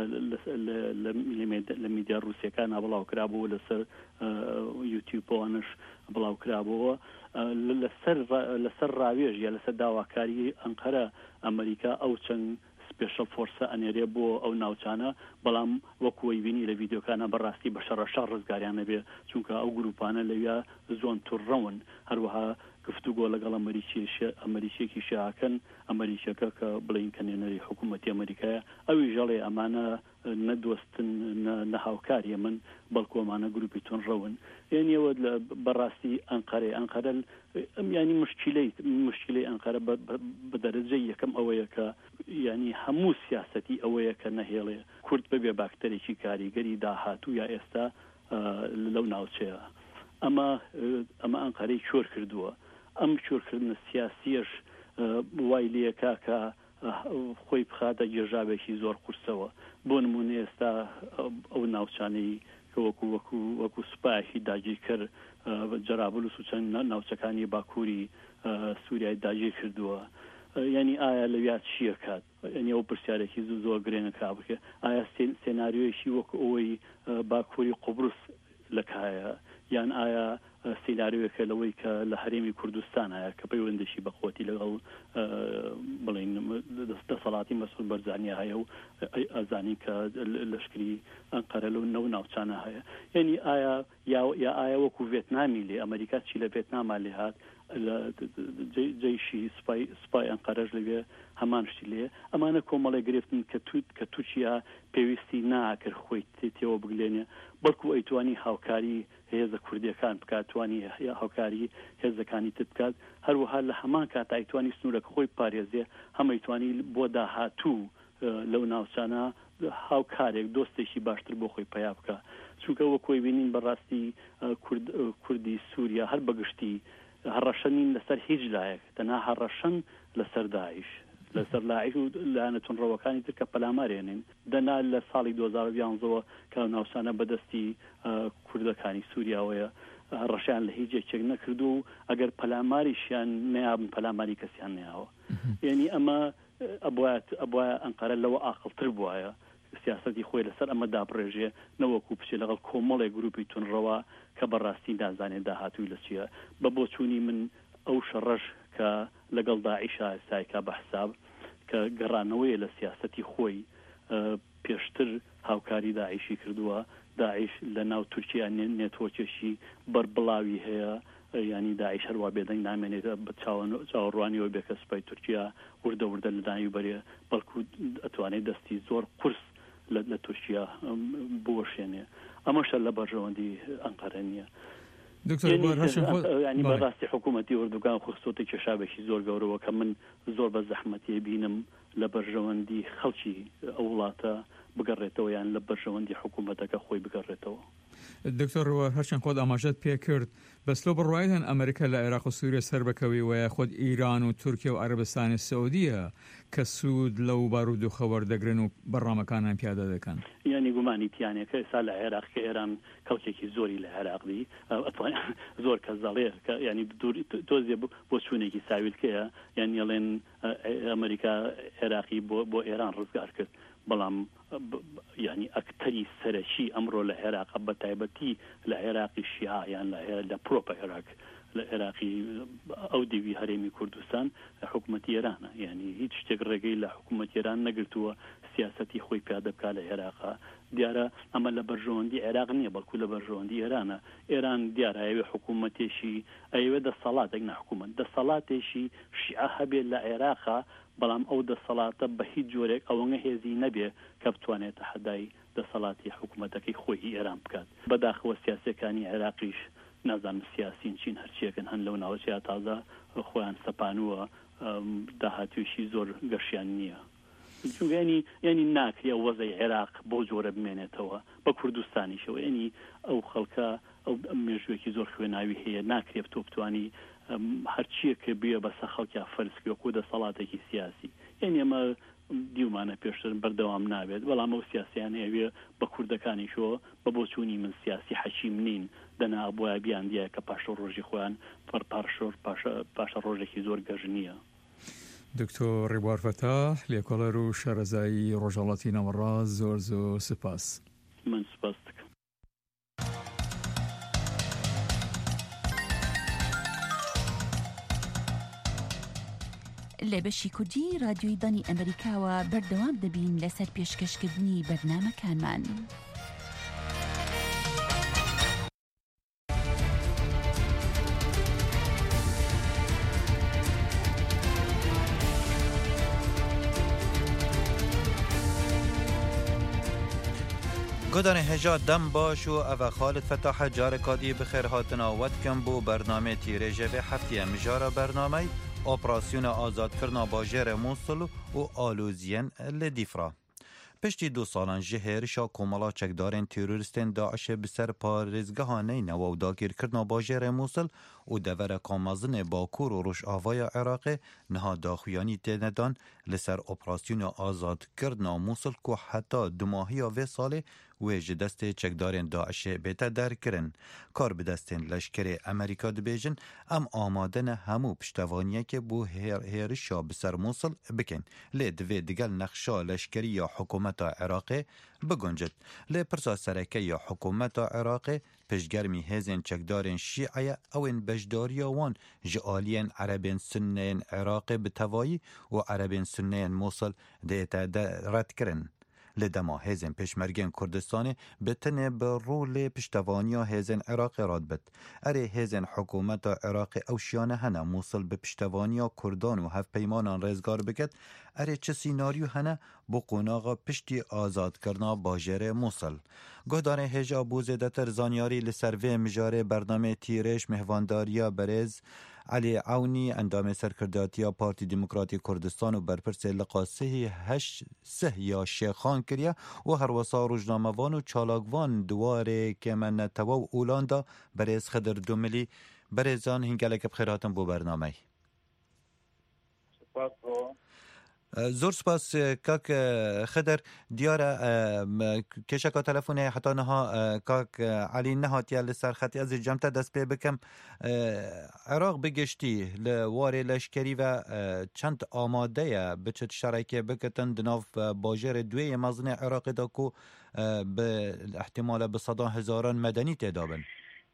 لە میدیا ڕووسیەکانە بڵاو کرابووە لەسەر یوتیوبۆنش بڵاو کرابەوە لەسەر ڕاوێژ یا لەسەر داواکاری ئەنقەرە ئەمریکا ئەو چەند سپێشەل فۆرسە ئەنێرێ بۆ ئەو ناوچانە بەڵام وەکوی بینی لە ڤیدیۆکانە بەڕاستی بە شەڕەشا ڕزگاریانە بێ چونکە ئەو گروپانە لەویا زۆن توڕەون هەروەها گفتوگۆ لەگەڵ ئەمریکێکی شیعەکەن ئەمریکەکە کە بڵین کە نوێنەری حکوومەتی ئەمریکایە ئەوی ژەڵێ ئەمانە نەدۆستن نەهاوکاریە من بەڵکو ئەمانە گروپی تونڕەون یانیەوە بەڕاستی ئەنقەرە ئەنقەرە ینی مشکلەی مشکلەی ئەنقەرە بە دەرەجەی یەکەم ئەوەیە کە ینی هەموو سیاسەتی ئەوەیە کە نەهێڵێ کورد ببێ باکتەرێکی کاریگەری داهاتوو یا ئێستا لەو ناوچەیە ئەمە ئەمە ئەنقەرەی چۆر کردووە ئەم چۆرکردنە سیاسیەش وای لێکا کە خۆی بخاتە گێژاوێکی زۆر قورسەوە بۆ نمونە ئێستا ئەو ناوچانەی کە وەکو وەکو وەکو سوپایەکی داگیر کرد جەرابلوس و چەند ناوچەکانی باکووری سووریای داگیر کردووە ینی ئایا لەویا چییە کات ینی ئەو پرسیارێکی زۆر گرێنە کا بکە ئایا سێناریۆیشی وەکو ئەوەی باکووری قوبروس لەکایە یان ئایا سیناریۆیەکە لەوەی کە لە هەرێمی کوردستانە کە پەیوەندیشی بەخۆتی لەگەڵ بڵین دەسەڵاتی مەسئول بەرزانیە هەیە و ئەزانی کە لەشکری ئەنقەرە لەو نەو ناوچانە هەیە یعنی ئایا یا ئایا وەکو ڤێتنامی لێ ئەمریکا چی لە ڤێتناما لێ هات جەیشی سوپای ئەنقەرەش لەوێ هەمان شتی لێ ئەمانە کۆمەڵی گرفتن کە تووچیا پێویستی ناکرد خۆی تێتەوە بگلێنێ بەڵکو ئەیتوانی هاوکاری هێزە کوردیەکان بکات توانی هاوکاری هێزەکانی تر بکات هەروەها لە هەمان کات ئەیتوانی سنوورەکە خۆی پارێزێ هەمەیتوانی بۆ داهاتوو لەو ناوچانە هاوکارێک دۆستێکی باشتر بۆ خۆی پیا بکە چونکە وەکوی بینین بەڕاستی کوردی سووریا هەر بەگشتی هەڕەشەنین لەسەر هیچ لایەک تەنها هەڕەشەن لەسەر داعش لەسەر لاعش و لایەنە ڕەوەکانی تر کە پەلامارێنین دەنا لە ساڵی دو هەزار و بیانزەوە کە ناوچانە بەدەستی کوردەکانی سووریاوەیە ڕەشیان لە هیچ یەکێک نەکردو و ئەگەر پەلاماریشیان نەیابن پەلاماری کەسیان نەیاوە یعنی ئەمە ئەبوایە ئەبوایە ئەنقەرە لەوە ئاقڵتر بووایە سیاسەتی خۆی لەسەر ئەمە دابڕێژێ نەوەکو بچێت لەگەڵ کۆمەڵێک گروپی تونڕەوە کە بەڕاستی نازانێت داهاتووی لە چیە بە بۆ چوونی من ئەو شەڕەش کە لەگەڵ داعیشا ئێستایکا بە حساب کە گەڕانەوەیە لە سیاسەتی خۆی پێشتر هاوکاری داعیشی کردووە داعیش لە ناو تورکیا نێتۆکێشی بەربڵاوی هەیە ینی داعیش هەروە بێدەنگ نامێنێت بە چاوەڕوانیەوە بێکە سوپای تورکیا وردە وردە لە داوی بەرێ بەڵکو ئەتوانێت دەستی زۆر قورس لە تورکیا بوەشێنێ ئەمەشە لە بەرژەوەندی ئەنقەرە نییە ینی بەڕاستی حکوومەتی ئوردوگان خستۆتی کێشابێکی زۆر گەورەوە کە من زۆر بە زەحمەتی بینم لە بەرژەوەندی خەڵکی ئەو وڵاتە بگەڕێتەوە یان لە بەرژەوەندی حکوومەتەکە خۆی بگەڕێتەوە. دکتۆر هەرچەند خۆت ئاماژەت پێ کرد بەسلۆ بڕواایدان ئەمریکا لە عێراق و سووریا سەر بکەوی وایە خۆت ئیران و تورکیا و عەرەبستانی سەعودیە کە سوود لەو بارود و خەوەردەگرن و بەڕامەکانیان پیادە دەکەن یعنی گومانی تیانەکە ئێستا لە عێراق کە ئێران کەڵکێکی زۆری لە عێراقی زۆر کەس دەڵێ ینی تۆزیە بۆ چوونێکی ساویلکەیە یان ئەڵێن ئەمریکا عێراقی بۆ ئێران ڕزگار کرد بەڵام ینی ئەکتەری سەرەکی ئەمڕۆ لە عێراق بە تایبەتی لە عێراقی شیعە یان لە پرۆپە عێراق لە عێراقی ئەو دیوی هەرێمی کوردستان حکوومەتی ئێرانە یعنی هیچ شتێک ڕێگەی لە حکوومەتی ئێران نەگرتووە سیاسەتی خۆی پیادە بکا لە عێراقا دیارە ئەمە لە بەرژەوەندی عێراق نییە بەڵکو لە بەرژەوەندی ئێرانە ئێران دیارە ئەوێ حکوومەتێشی ئەوێ دەسەڵاتێک نەحکوومەت دەسەڵاتێشی شیعە هەبێت لە عێراقا بەڵام ئەو دەسەڵاتە بە هیچ جۆرێک ئەوەنگە هێزی نەبێ کە بتوانێتە حەدای دەسەڵاتی حکوومەتەکەی خۆی ئێران بکات بەداخەوە سیاسەکانی عێراقیش نازانم سیاسین چین هەرچیەکەن هەن لەو ناوەچەیە تازە خۆیان سەپانووە داهاتویشی زۆر گەشیان نییە چونگەنی ینی ناکرێ وەزەی عێراق بۆ جۆرە بمێنێتەوە بە کوردستانیشەوە ینی ئەو خەڵکە ئەو مێژوێکی زۆر خوێناوی هەیە ناکرێت تۆ بتوانی هەرچیەکە بێ بەسە خەڵکیان فەرزکوێکو دەسەڵاتێکی سیاسی یعنی ئەمە دیومانە پێشتر بەردەوام نابێت بەڵام ئەو سیاسیان ئەوێ بە کوردەکانیشەوە بە بۆ چوونی من سیاسی حەشیم نین دەنا بۆە بیان دیە کە پاشە ڕۆژی خۆیان پەرپارشۆر پاشە ڕۆژێکی زۆر گەژ نییە. دکتۆر ڕێبوار فەتاح لێکۆڵەر و شارەزایی ڕۆژهەڵاتی ناوەڕاست زۆر زۆر سپاس. من سپاس دەکەم. لە بەشی کوردی رادیۆی دانی ئەمریکاوە بەردەوام دەبین لەسەر پێشکەشکردنی بەرنامەکانمان. گودان هجا دم باش و او خالد فتاح جار کادی بخیر هاتنا ود کم بو برنامه تیرژه و هفتی امجار برنامه اپراسیون آزاد کرنا باجر موصل و آلوزین لدیفرا. پشتی دو سالان جهرشا کومالا چکدارن تروریستن داعش بسر پارزگهانه نو داگیر کرنا باجر موصل و دور کامازن باکور و روش آوای عراق نها داخویانی تندان لسر اپراسیون آزاد کرنا موصل که حتی دو ماهی و ساله و جدست چکدارن داعش بیتا در کرن کار بدستن لشکر امریکا دبیجن ام آمادن همو پشتوانیه که بو هیر هیرشا بسر موصل بکن لی دوی دگل نقشا لشکری یا حکومت عراق بگنجد لی پرسا سرکه یا حکومت عراق پشگرمی هزین چکدارن شیعه اوین بجداری وان جعالین عربین سنین عراق بتوایی و عربین سنین موصل دیتا رد کرن لدما هزن پشمرگن کردستان بتنه به رول پشتوانیا هزن عراق راد بد اره هزن حکومت عراق اوشیانه هنه موصل به پشتوانیا کردان و هف پیمانان رزگار بگد اره چه سیناریو هنه بو قوناغا پشتی آزاد کرنا باجر موصل گهدان هجا بوزده تر زانیاری لسروه مجاره برنامه تیرش مهوانداریا برز علی عونی اندام سرکرداتیا پارتی دموکراتی کردستان و برپرس لقاسه هش سه یا شیخان کریا و هر وسا روزنامه‌وان و چالاکوان دواره که من توا اولاندا برز خدر دوملی برزان هنگلک بخیراتم بو برنامه زور سپاس کاک خدر دیاره کشکا تلفونه حتی نها کاک علی نهاتیا لسر خطی از جمعه دست پی بکم عراق بگشتی لواری لشکری و چند آماده یا بچت شرایکی بکتن دناف باجر دوی مزن عراق دا کو به احتمال به صدا هزاران مدنی تدابن.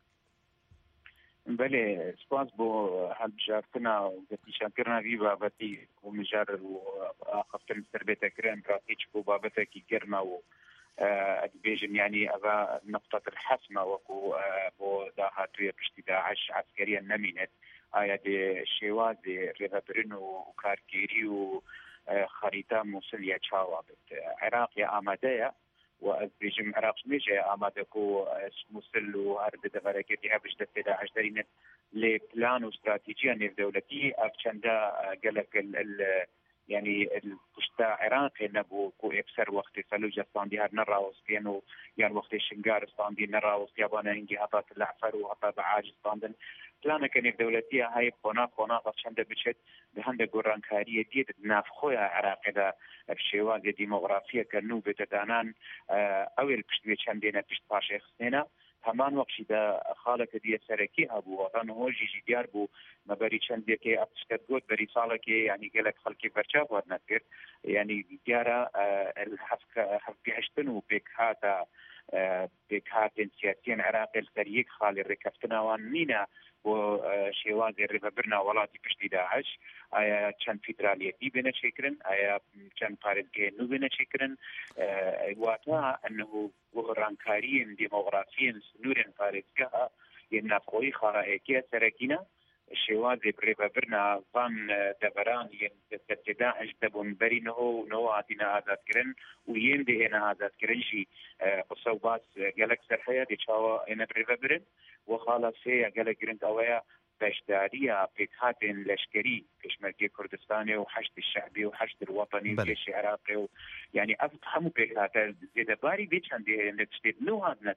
بله سپاس بو هل جارتنا و شاكرنا في بابتي ومجرد وخفت المستربية كريم براتيش بو بابتها كي جرما و ادبيجن يعني ابا نقطة الحسمة وكو بو داها توي بشتي داعش عسكريا نمينت آيا دي شوازي ريفابرين وكاركيري وخريطة موصل يا تشاوابت عراق يا آمادية وأزبيجم عراق ميجي آمادكو موصل وهرد دفركتها بجدة داعش دارينت لبلان واستراتيجية نير دولتي أبشندا قالك ال ال يعني البشتا عراقي نبو كو اكثر وقت فلوجة استاندي هاد نرى وسكينو يعني وقت الشنقار استاندي نرى وسيابانا هنجي هطات العفر وهطات بعاج استاندن بلانا كان دولتية هاي قناق قناق أبشندا بشت بهندا قرانكارية ديت نافخويا عراقي دا بشيواز ديموغرافية كنو بتدانان أول بشت بيشندينا بشت باشي خسنينا همان وقتی دا خالق دیه سرکی ابو وطن هو جی دیار بو مبری چند که ابتشتد گود بری ساله که یعنی گلک خلقی برچاب ود نکرد یعنی دیارا الحفق حفق هشتن و بکهاتا بکهات سیاسیان عراق السریک خالی رکفتنا وان نینا و شواز الربابرنا ولاتي بشتي داعش آیا چند فدرالیتی بنا شکرن آیا چند پارزگی نو بنا شکرن واتا انه ورانکارین ديموغرافيين سنورن پارزگاه ينافقوي خارائكية سركينا شواز بربابرنا ظن دبران ين داعش دبون برينه نو عاتنا آزاد كرن وين دي هنا آزاد كرن جي قصوبات قالك سرحية دي شاوا هنا بربابرن وخالص هي قالك جرنت أويا باشدارية بكهاتين لشكري كشمركي كردستاني وحشد الشعبي وحشد الوطني والجيش العراقي يعني أفهموا بكهاتا زيادة باري بيتشان دي نتشتيد نو هادنت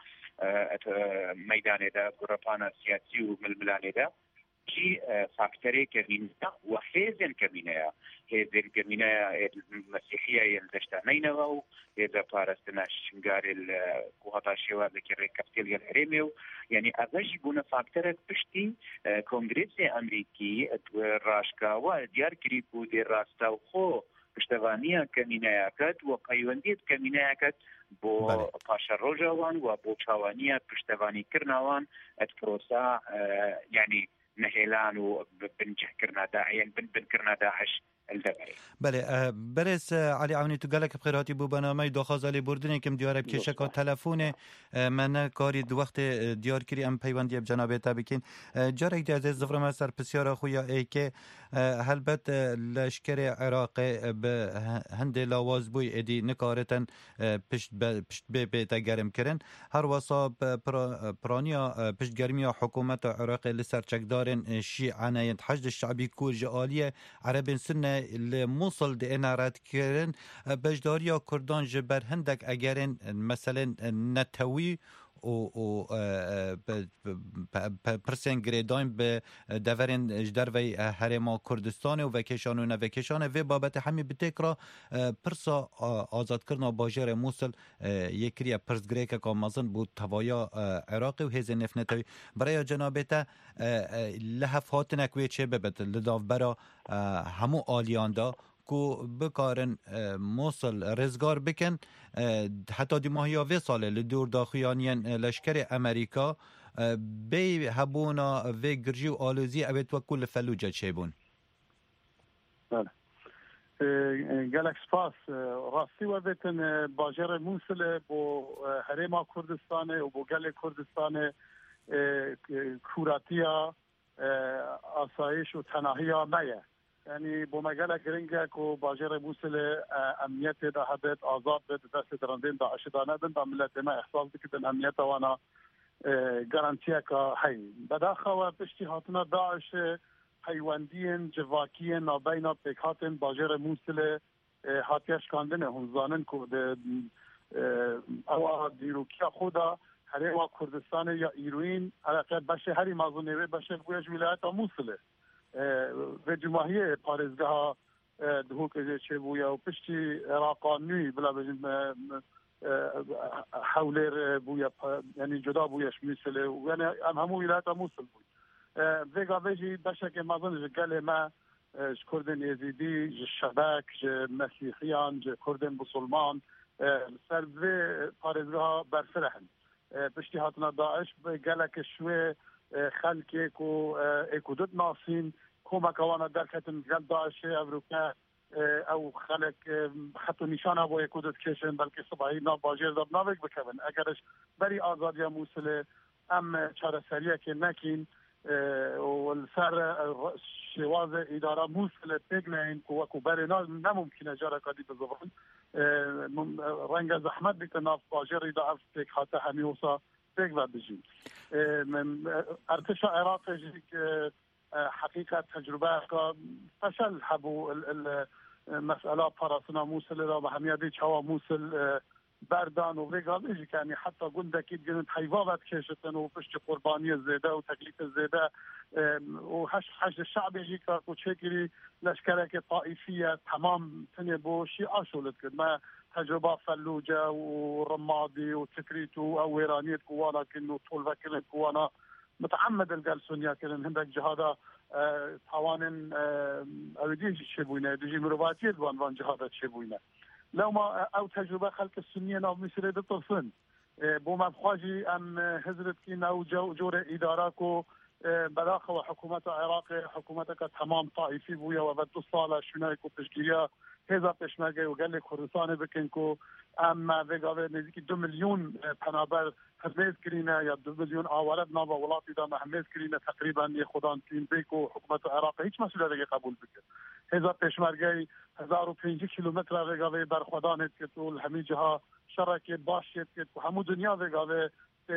ميدان دا قربانا سياسي وململان دا جي فاكتوري كمينة وحيزن كمينة هيزن كمينة المسيحية يلدشتانين وهو هذا بارستنا شنقار القوهطا شوار لكي كابتيل الحريمي يعني أغاجي بونا فاكتورك بشتي كونغرس أمريكي راشكا وديار كريبو دي راستا وخو پشتوانیه کمینه کد و پیوندیت کمینه کد بو پاشا روجاوان و بو چاوانیه پشتوانی کرناوان ات پروسا يعني نهيلان وبنجح كرنا داعيا بن بن كرنا داعش الدبري. بله برس علي عوني تو قالك بخير هاتي بو برنامج داخاز علي بردني كم ديار بكشكا تلفون من كاري دو وقت ديار كري ام پیوندی بجناب تابكين جارك دي عزيز زفر ما سر بسياره خويا اي كي هلبت لشکر عراق به هند لاواز بوی ادی نکارتن پشت پشت به به تگرم کرن هر وصا پرانیا پشت گرمی حکومت عراق لسر چکدارن شیعانه حشد الشعبی کورج عالیه عرب سنه لموصل دی انارت کرن بجداریا کردان جبر هندک اگرن مثلا نتوی و پرسن گریدایم به دورن جدر و هرما کردستان و وکشان و نوکشان و بابت همی بتکرا پرسا آزاد کردن باجر موصل یکری پرس گریک که مازن بود توایا عراقی و هزین نفنتوی برای جنابتا لحف هاتنک وی چه ببت لداف برا همو آلیاندا کو بکارن موصل رزگار بکن حتی دی ماهی آوه ساله لدور داخیانین لشکر امریکا بی هبونا و گرجی و آلوزی اوید و کل فلوجه چه بون؟ بله گلک سپاس راستی و بیتن باجر موصل بو حریم کردستان و بو گل کردستان کوراتیا آسایش و تناهی مایه یعنی با مجال گرینگه که باجر موصل امنیت ده هدت آزاد به دست درندین داعش دانه دن با ملت ما احساس بکردن امنیت وانا گارانتیه که هی بداخل و پشتی هاتنا داعش حیواندین جواکین نابینا پیکاتن باجر موصل هاتیش کاندنه هم زانن که او دیروکیا خدا حریم کردستان یا ایروین علاقه بشه هری مازونه بشه گویش ولایت موصله و جمهوری پارزگاه دهوك چه بویا و پشتی عراقانوی بلا بجن حولر بویا یعنی جدا بویش مثل یعنی ام همو ولایت موصل بود ویگا ویجی بشک مازن جگل ما کردن یزیدی شبک مسیحیان کردن مسلمان سر و پارزگاه برسرهن پشتی هاتنا داعش گلک شوی خلکی کو اکودت ناسین کمک وانا درکتن گل داعش امریکا او خلق حتی نشان ابو اکودت کشن بلکه صبحی نا باجر دب ناوک بکن اگرش بری آزادی موصل ام چاره سریه که نکین و سر شواز اداره موصل بگنین کو کو بری نا نممکنه جاره کدی بزبان رنگ زحمت بیت ناف باجر ضعف تک حتی همیوسا تک و بجیم ارتش عراق که حقیقت تجربه که فشل حبو المسألة پاراسنا موصل را به همیادی چوا موصل بردان و ویگاویجی که حتی گنده که گنت حیوابت کشتن و پشت قربانی زیده و تکلیف زیده و هش حشد شعبی که کوچکری لشکره که طائفیه تمام تنه بو شیعه شولد کرد ما تجربه فلوجه و رمادی و تکریت و ویرانیت کوانا کنو طول وکل کوانا متعمد القال سنيا كرن هندك جهادا توانن اودي شبوينه دجي مرواتي دوان وان جهادا شبوينه لو ما او تجربه خلق السنيه ناو مصر ده طرفن بو مبخاجي ام هزرت كي او جو جور اداراكو بلاخه وحكومه العراق حكومتك تمام طائفي بويا وبدو صاله شنايكو تشكيليه هذا پشمرگه و گل خراسان بکن کو اما وگاوه نزدیک دو میلیون پنابر حمایت کرینه یا دو میلیون آوارد ناوا ولاتی دا حمایت کرینه تقریبا یه خدان تین بیکو حکومت عراق هیچ مسئله دیگه قبول بکن هذا پشمرگه هزار و پنج کیلومتر وگاوه بر خدانت که تو همه جها شرکت باشید که همو دنیا وگاوه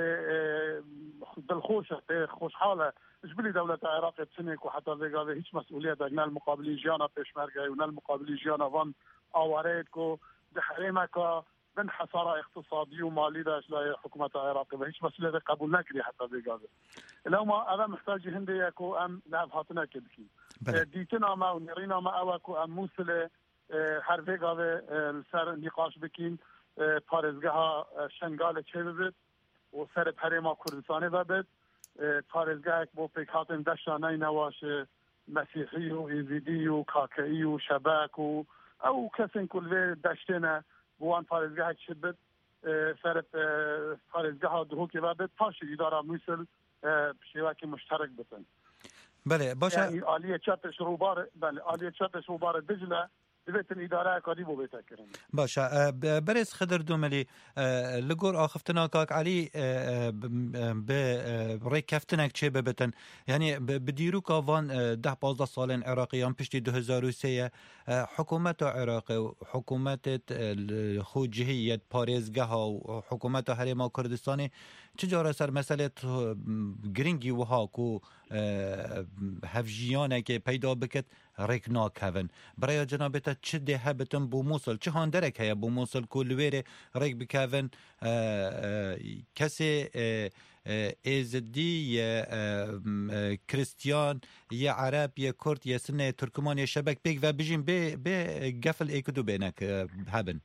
دلخوشه خوشحاله جبلي دولة العراق تسنك وحتى ذيقاذي هيش مسؤولية دقنا المقابلي جانا بيشمرقاي ونا المقابلي جانا فان آواريتكو دحريمكا بن حصارة اقتصادي ومالي داش لا حكومة العراق هيش مسؤولية قبول نكري حتى ذيقاذي لو ما أنا محتاج هندي يكو أم نعب هاتنا كدكي ديتنا ما ونرينا ما أواكو أم موسلة هر ذيقاذي السر نقاش بكين بارزقها شنقالة چه وسر پرما کردستانی ببد پارزگاه بو پیکاتن دشانه نواشه مسیحی و ایزیدی و کاکایی و شبک و او کسین کل دشتنه بوان پارزگاه شبد سر پارزگاه دهو که ببد تاش اداره موصل شواکی مشترک بتن بله باشه یعنی عالیه چتش روبار بله عالیه چتش روبار دجله بيتن إدارة قريبة بيتكرن. باشا برز خضر دوملي لجور آخفتنا كاك علي بريكفتنك شيء ببتن يعني بديرو كافان ده بازده سالين عراقيان بشتي دو هزار و سه حكومة عراق وحكومة خوجهية باريزگها وحكومة هرما كردستاني چجاره سر مسئله گرینگی وها کو هفجیانه که پیدا بکت رکناک هون برای جنابتا چه ده هبتن بو موصل چه هاندرک هیا بو موصل کلویر رک بکون کسی ایزدی یا کریستیان یا عرب یا کرد یا سنه ترکمان یا شبک بیگ و بجیم به گفل ایکدو بینک هبن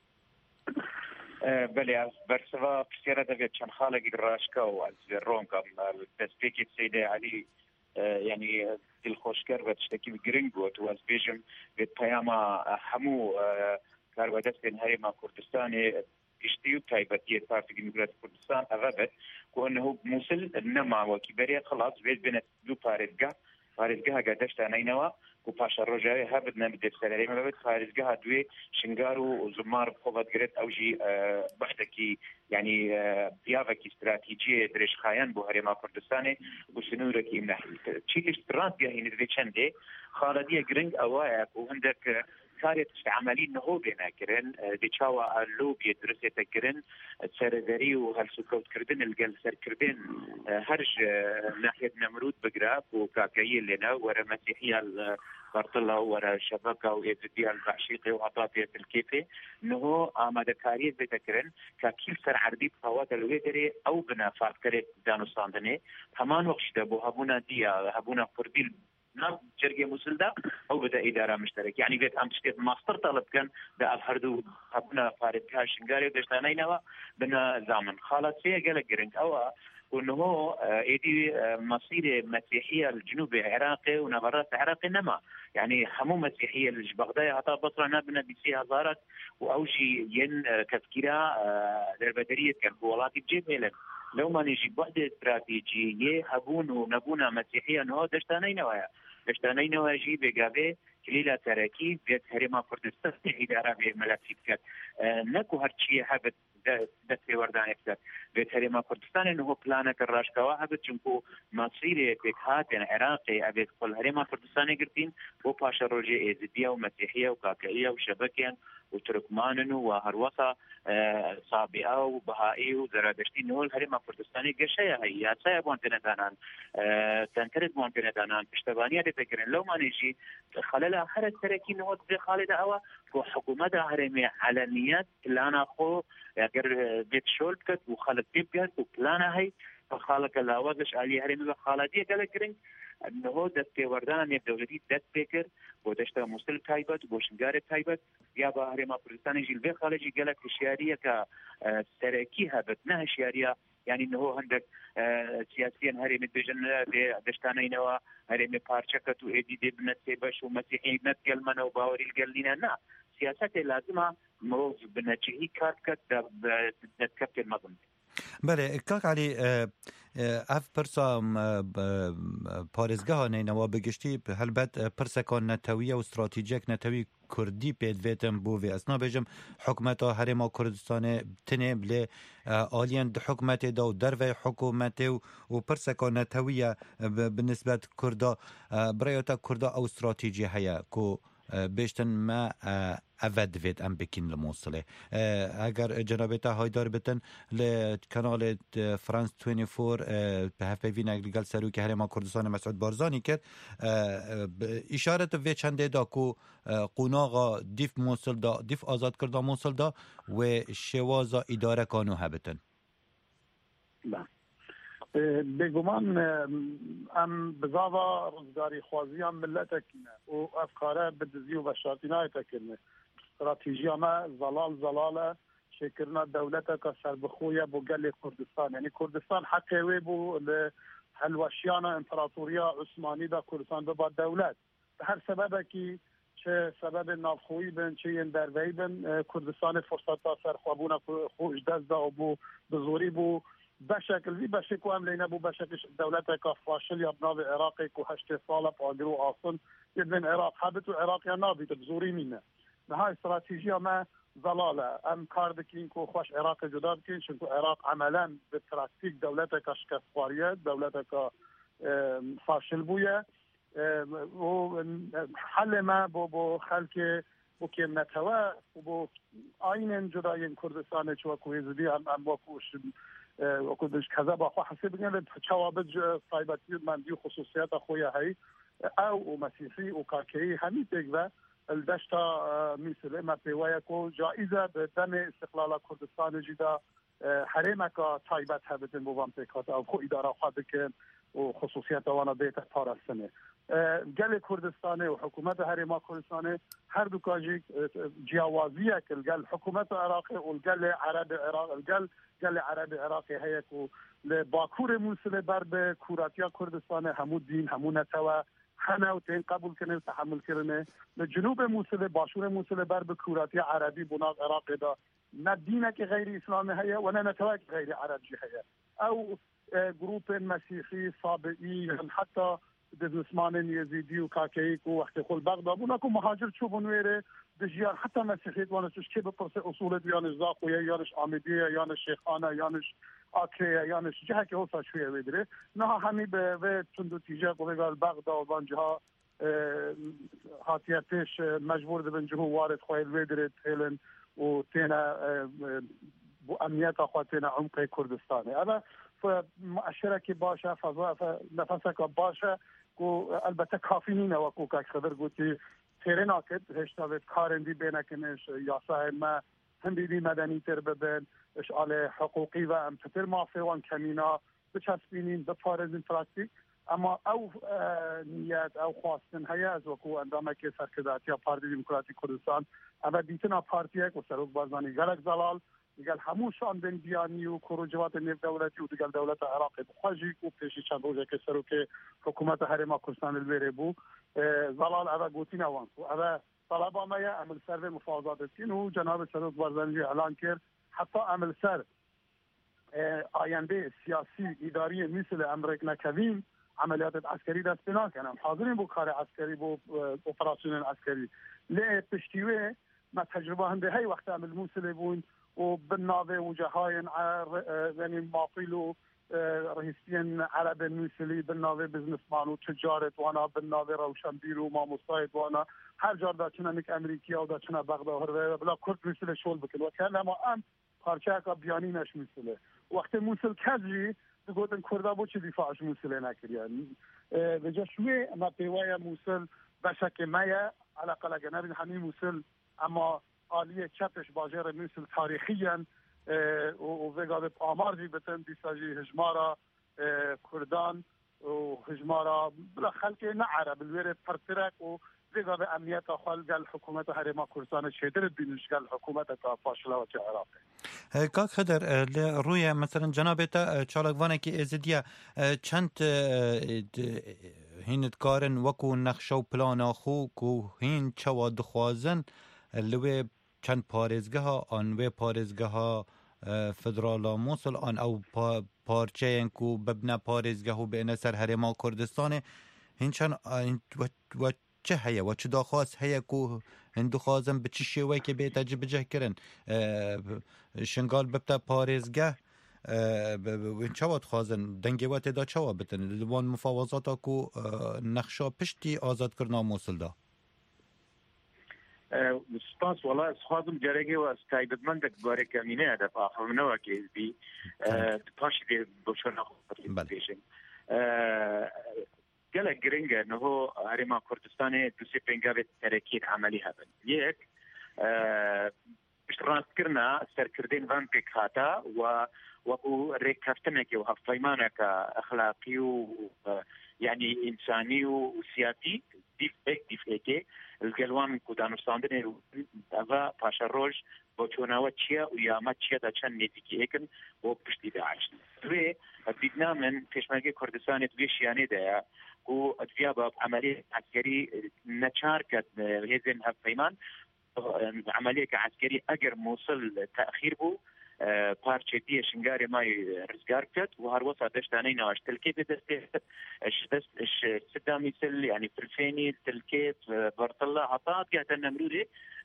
بله برسوا بسیاره دوید چند خالقی راشکا و از رونکم دستپیکی سیده علی یعنی دل خوشکر و تشتکی بگرنگ بود و از بیجم بید پیاما همو کار و دست بین هریما کردستانی اشتیو تایبتیه پارتی دیموکرات کردستان اوابد که انه موصل نما وکی بری خلاص بید بین دو پارزگاه پارزگاه گردشت نینوا و پاشا روجای هبد نمید دفتری ما بید پارزگاه دوی شنگار و زمار بخواد گرت اوجی بحثکی یعنی پیاوکی استراتیجی درش خایان بو هریما کردستانی بو سنوره کی منح چیلیش ترانت بیاهی ندوی چنده خالدیه گرنگ اوایک و هندک كاريت عملي نهو بينا كرن دي تشاوا اللوبي درسة كرن سردري وهالسكوت كردن الجل سر كردن هرج ناحية نمرود بقراب وكاكايل لنا ورا مسيحية البرطلة ورا شبكة ويزديها البعشيقي وعطاطية الكيفي نهو آماده كاريت بيتكرن كاكيل سر عربي بخوات الويدري أو بنا فاكرت دانو صاندني همان وقش دابو هبونا ديا هبونا قرديل ناب پێشمەرگی مووسڵ دا ئەو بدە ئیدارە مشترک یعنی بێت ئەم شتێت ماستەر تەڵب بکەن دا ئەف هەردوو هەبوونە پارێزگا شنگاری دەشتانەینەوە بنە زامن خاڵەت سێ گەلە گرنگ ئەوە وانه ايدي مصير مسيحيه الجنوب العراقي ونبرات العراقي نما يعني حمو مسيحيه البغداد حتى بصره نبنا بسي هزارات واوشي ين تفكيرها دربدريه كان بولاتي بجيب لو ما نجي بعد استراتيجيه هبون ونبونا مسيحيه انه دشتاني نوايا دشتاني نوايا جي بقابه كليلا تراكي بيت هرما كردستان اداره بملفي بكات نكو هرشي حبت دەستی وەردانێکات بێت هەرێما کوردستان انه پلانەکە ڕاشکەوە هەبێت چونکو ماسیرێک هاتێن عێراقی ئەبێت قڵ هەرێما کوردستانی گرتین بۆ پاشە ڕۆژێ ئێزیدیە و مەسیحیە و کاکەیە و شەبەکیان و تورکمانن و هەروەسا سابئە و بەهائی و زەرادەشتی نۆل هەرێما کوردستانی گەشەیە هەیە یاسایە بۆن تێنەدانان تەنترت بۆن تێنەدانان پشتەبانیە دەتەگرن لەو مانێژی خەلەلا هەرە سەرەکی نەوەت بێ خاڵێدا ئەوە بۆ حکوومەتە هەرێمی عەلەمیەت پلانە خۆ ئەگەر بێت شۆل بکات و خەڵک پێ بگات و پلانە هەی خاڵەکە لاوەزش عالی هەرێمی بە خاڵەتیە گەلە گرنگ انه دست پێوەردان نێودەوڵەتی دەست پێ کرد بۆ دەشتە مووسڵ تایبەت بۆ شنگارێک تایبەت یا بە هەرێما کوردستانی ژیلبێ خاڵێکی گەلە هشیاریە کە سەرەکی هەبێت نە هشیاریە يعني انه هندك سياسيا هرمي بجن دشتانينوا هرمي بارشكت وايدي دي بنتي باش ومسيحي نتقل من وباوري القلينا نا سياسات لازمها مروز بنجهي كاركت دتكفي المضمون بله کاک علی اف پرسا پارێزگەها نینەوە بگشتی هەلبەت پرسێکان نەتەویە و استراتیجیەک نەتەوی کوردی پێدوێتم بۆ vê ئەسنا بێژم حکومەتا هەرێما کوردستانê tinê bilê aliyên di حکومەtê da û dervê حکومەtê û pirseka netewî ye bi nisbet Kurda birêya Kurda ew stratîjî heye ku بیشتن ما اول دوید ام بکین لموصله اگر جنابت هایدار بتن لکانال فرانس چهل و چهار به هفته وی نگل سرو که هرما کردستان مسعود بارزانی کرد اشارت وی چنده دا کو قوناغا دیف موصل دا دیف آزاد کرده موصل دا و شوازا اداره کانو هبتن بگمان ام بزاوا روزگاری خوازی هم ملت کنه و افکاره بدزی و بشارتینای تکنه استراتیجی ما زلال زلاله شکرنا دولت که سربخویه بو گل کردستان یعنی کردستان حقی وی بو هلوشیان امپراتوریا عثمانی دا کردستان ببا دولت به هر سبب که چه سبب نافخویی بن چه این دروی بن کردستان فرصت تا سرخوابون خوش دست دا و بو بزوری بو بشكل في بشكل وام لينا بو بشكل دولتك فاشل يا بناوي عراقي كو هشت صالة بقادرو آصن يدن عراق حبت وعراق يا نابي تبزوري منا هاي استراتيجية ما ضلالة ام كاردكين كو خوش عراق جدا بكين شنكو عراق عملا بالتراكتيك دولتك شكس خواريات دولتك فاشل بويا حل ما بو بو خلق بو كيم نتوا وبو آين جداين كردستان چوا كويزدي ام ام وكوش وكدش كذا بخو حسب بگن چوابج صاحبتی مندی خصوصیات خویا هی او مسیحی و کاکی همین تگوا الدشتا مثل ما پیویا کو جائزه به دم استقلال کردستان جدا حرمه کا تایبت هبتن بوام تکات او خو اداره خود که و خصوصیات وانا بیت پارستنه گل کردستان و حکومت هرما کردستان هر دو کاجی جیاوازیه که گل حکومت عراقی و گل عرب عراق گل گل عرب عراقی هيك لباكور موصل برب كوراتيا كردستان همو دين همو نتوا حنا وتين قبول كنه تحمل كرنه لجنوب موصل باشور موصل برب كوراتيا عربي بناء عراقي دا نه دينك غير اسلامي هي ولا نتواك غير عربي هي او جروب مسيحي صابئي حتى بزنسمان يزيدي وكاكيك وقت خل بغداد وناكو مهاجر تشوفون ويره دجيار حتى مسيحيت وانا تشكي بقرص اصولت يانش زاقوية يانش عامدية يانش شيخانة يانش آكرية يانش جهة كي هوسا شوية ويدري نها همي به تندو تيجا قويقال بغداد وبانجها هاتياتيش مجبور دبن جهو وارد خويل ويدري تهيلن وتينا بأمنيات أخواتينا عمقي كردستاني هذا فمؤشرة كي باشا فنفسك باشا کو البته کافی نینه و کو که خبر گوتی تیرین آکد هشتا بید کارندی بینکنش یاسای ما هم بیدی مدنی تر ببین اشعال حقوقی و امتتر مافی وان کمینا بچسبینین بپارزین پرکتیک اما او نیت او خواستن هيا از وکو اندامه که سرکرداتی پارتی دموکراتی کردستان اما دیتنا پارتیه که سروک بازانی گلک زلال دیگل هموشان بین بیانی و کروجوات نیف دولتی و دیگل دولت عراق بخواجی و پیشی چند روزه که سروک حکومت هرما کردستان البیره بو زلال اما گوتین اوانسو اما طلبا ما عمل سر به مفاوضات الدين و جناب سروک بازانی اعلان کرد حتی عمل سر آینده سیاسی اداری مثل امریک نکوین عملیات عسکری دست بنا کنم حاضرین بو کار عسکری بو اپراسیون عسکری لی پشتیوه ما تجربه هنده های وقت عمل موسله بون و بالناوه وجهاين يعني مافيلو رئيسين عرب المثلي بالناوه بزنس مانو تجارت وانا بالناوه روشنبير و ماموستايد وانا هر جار دا چنا نك امريكيا و دا چنا بغداد و بلا كرد مثل شول بكل وكان ما ام پارچه کا بیانی نش مثله وقت موسل کجی گفتن کردا بو چه دفاعش موسل نکردن و جشوی ما پیوای موسل بشک مایا على قلا جناب حمیم موسل اما عالیه چپش باجر موسل تاریخیاً و وگاد آمار جی بتن دیساجی هجمارا کردان و هجمارا بلا خلق نه عرب الویر پرترک و وگاد امنیت خالق الحکومت هرما کردستان شدر بینش قال حکومت تا فاشله و عراق کاک خدر روی مثلا جنابتا چالکوانه که ازدیا چند هیند کارن وکو نقشه و پلان خو کو هین چوا دخوازن لوی چند پارزگه ها آنوی پارزگه ها فدرالا موصل آن او پارچه انکو ببنا پارزگه ها بین سر هرما کردستان هین چند و چه هیا و چه داخواست هیا کو هندو خوازن به چی شوی که بیتا جی بجه کرن شنگال ببتا پارزگه وین چواد خوازن دنگیوات دا چوا بتن لوان مفاوضاتا کو نقشا پشتی آزاد کرنا موصل دا سپاس والله خادم جرگه و استایبت من دک باره کمینه هدف آخر منو که بی پاشی دی بوشون آخر بیشن گله گرینگه نهو هرما کردستان دوسی پنگاوی ترکیت عملی هبن یک اشتراک کرنا سرکردین وان پیک خاطا و و ریکافتنه که و هفایمانه که اخلاقی و يعني إنساني وسياسي ديف إك ديف إكي الجلوان كودانو ساندن أفا باشروج بوتشونا وتشيا وياما تشيا داشان نتيجي إكن وبشتي داعش. توي بدنا من فيشماجي كردستان تويش يعني ده و أدفيا بعملية عسكري نشار كد هزين هفيمان عملية عسكري أجر موصل تأخير بو پارچه دی شنگاری مای رزگار کرد و هر وسط داشتانی نواش تلکی بدست اش دست اش سدامی سل يعني فلفيني تلکی برطلا عطات قاعد النمرودي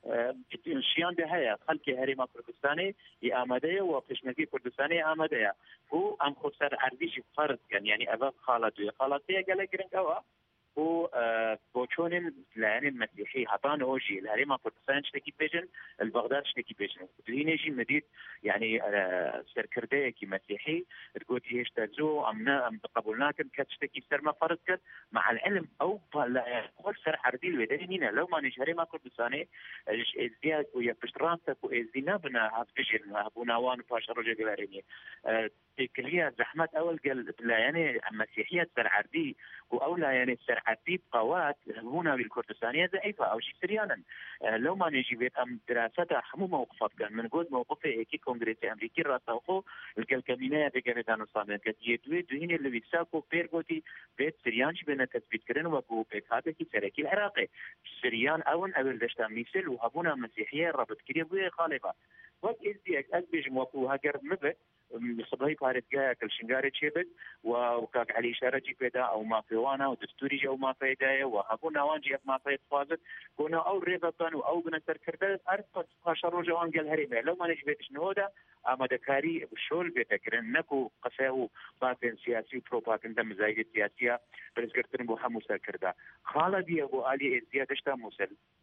شيان ده هيا خلقي هرما كردستاني يآمده و پشمگی كردستاني آمده هو ام خسر عربيش فرض كان يعني ابا خالد خالتي قال جرنك اوا و بوچونن لان المسيحي عطان اوجي الهرما كردستان شتكي بيجن البغداد شتكي بيجن دينيجي مديد يعني سركرده كي مسيحي تقول ايش تزو امنا ام تقبلناكم كتشتكي سر ما فرض كد مع العلم او لا خل سر عربي الودينينا لو ما نشهري ما كردستاني ازياد ويا بشرانتك وازينا بنا هاد فيجن ابونا وان باش رجع قلاريني كلية زحمات أول قال لا يعني مسيحية سر عربي وأولى يعني سر عربي قوات هنا بالكردستانية ضعيفة أو شيء سريانا لو ما نجي بيت أم دراسة حمو موقفات كان من قد موقف إيكي كونغرس أمريكي راسوخو الكلكمينة بجانب الصامن كتيتوي دوين اللي بيساكو بيرغوتي بيت سريان شبنا تثبيت كرن وكو بيت هذا كي سركي العراقي سريان أول أول دشتا مثل وهبونا مسيحية ربط كريه بوي خالفة وقت إزديك أزبج موكو هاجر مبت صباحي بارد جاء كل شنجارة شبد وكاك علي شارجي بدا أو ما في وانا ودستوري جو ما في داية وهبونا وانجي ما في فازت كنا أو ريبطان أو بنتر كردت أربط قشرو جوان قال هريبه لو ما نجبتش نهودا أما دكاري بشول بيتكرن نكو قساو باكن سياسي وبروباكن دم زايد سياسية بس كرتن بو حموسا كردا خالدي أبو علي زيادة شتا موسل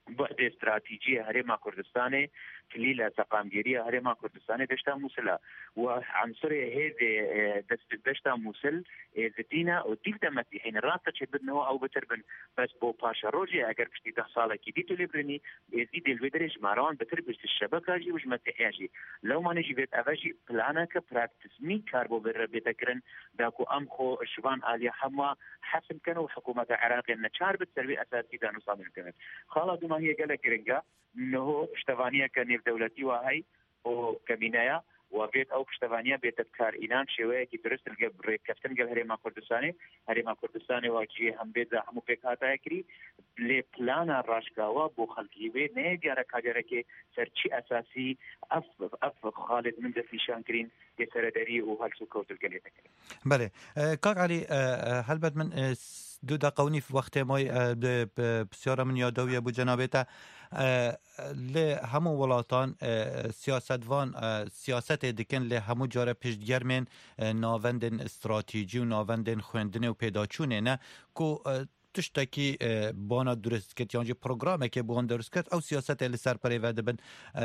بعد استراتیجی هرێما کوردستانی کلیلە تەقامگیریە هەرێما کوردستانی دەشتا مووسلە و عنصرێ هێزێ دەشتا مووسل ئێزتینە و دیل دەمەسیحین ڕاستە چێت بنەوە ئەو بەتر بن بەس بۆ پاشە ڕۆژێ ئەگەر پشتی دە ساڵێکی دیت و لێبرنی ئێزی دێلوێ دەرێ ژمارەوان بەتر پشت شەبەکاژی و ژمەسیحیاژی لەومانێژی بێت ئەڤەژی پلانەکە پراکتسمی کار بۆ بێرە بێتەکردن داکو ئەم خۆ شوان ئالیا هەموو حەسم بکەن و حکوومەتە عێراقی نەچار بێت سەروی ئەساسی دانوسان بکەن خاڵا دوماهیە گەلە گرنگە نهۆ پشتەوانیەکە نێودەوڵەتی وهەی بۆ کەبینەیە و بێت ئەو پشتەوانیە بێتە بکارئینان شێوەیەکی درست لەگە ڕێککەفتن گەل هەرێما کوردستانی هەرێما کوردستانی واکی هەم بێت هەموو پێک هاتایەکری لێ پلانە ڕاشکاوە بۆ خەڵکی بێ نەیە دیارە کاگەرەکێ سەرچی ئەساسی ئەف ئەف خالد من دەستنیشانکرین بێسەرەدەری و هەلس و کەوترگەلێتەکرێت. بەڵێ کاک عەلی هەلبەت من دوو دقەونی وەختێ مۆی پرسیارە من یادەویە بوو جەنابێتە لێ هەموو وڵاتان سیاسەتوان سیاسەتێ دکن لێ هەموو جارە پشتگەرمێن ناوەندên استراتیجی و ناوەندên خوێندنê و پێداچوونê ne ku tiştekî bana duristket yan jî programekê bi wan duristket ew siyasetê li ser perê ve dibin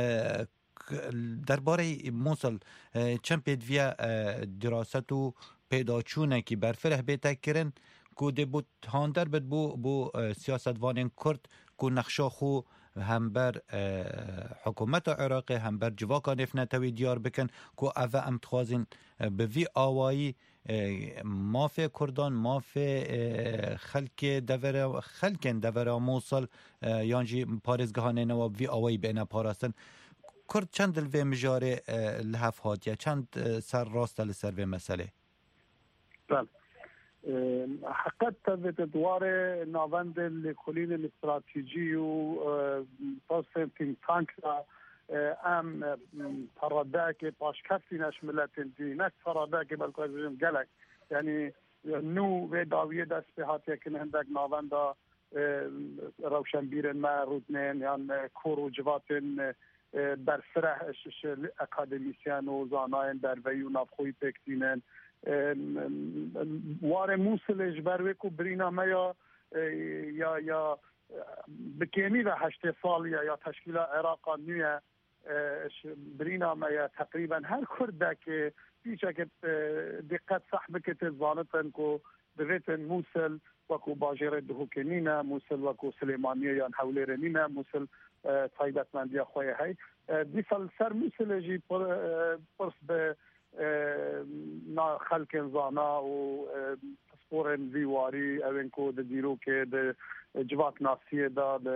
derbarê Mosul çend pê diviye diraset û pêdaçûnekî berfireh bête kirin ku dê bû hander bit bû bû siyasetvanên Kurd ku nexşa xwe hember حکومت عراقی هەمبەر civaka nêfnetewî diyar bikin ku ev em dixwazin bi vî awayî mafê Kurdan mafê xelkê devera xelkên devera Mosul yan jî parêzgehanênewa vî awayî bêne parastin. Kurd çend dil vê mijarê li hev hatiye çend ser rast e li ser vê meselê. حقیقت تبت دواره ناوند لکولین الاستراتیجی و پاسن تینک تانک ام پراده که پاشکفتی نش ملتین دی نک پراده که بلکوزیم گلک یعنی نو و داویه دست به هاتیه که هندک ناوند روشنبیرن ما رودنین یعنی کور و جواتن برفره اکادمیسیان و زاناین دروی و نافخوی پکتینن واره موسل اجبروی کو برینامه یا یا یا بکیمی و هشت سال یا یا تشکیل عراق نیه برینامه یا تقریبا هر کرده که پیچه که دقت صحبه که تزانتن کو دویتن موسل وکو باجر دهوکنینه موسل وکو سلیمانیه یا حولرنینه موسل تایبتمندی خواه های دیفل سر موسل جی پرس به نا خلق زانا و سپورن ویواری اوین کو د دیرو کې د جواک ناسیه دا د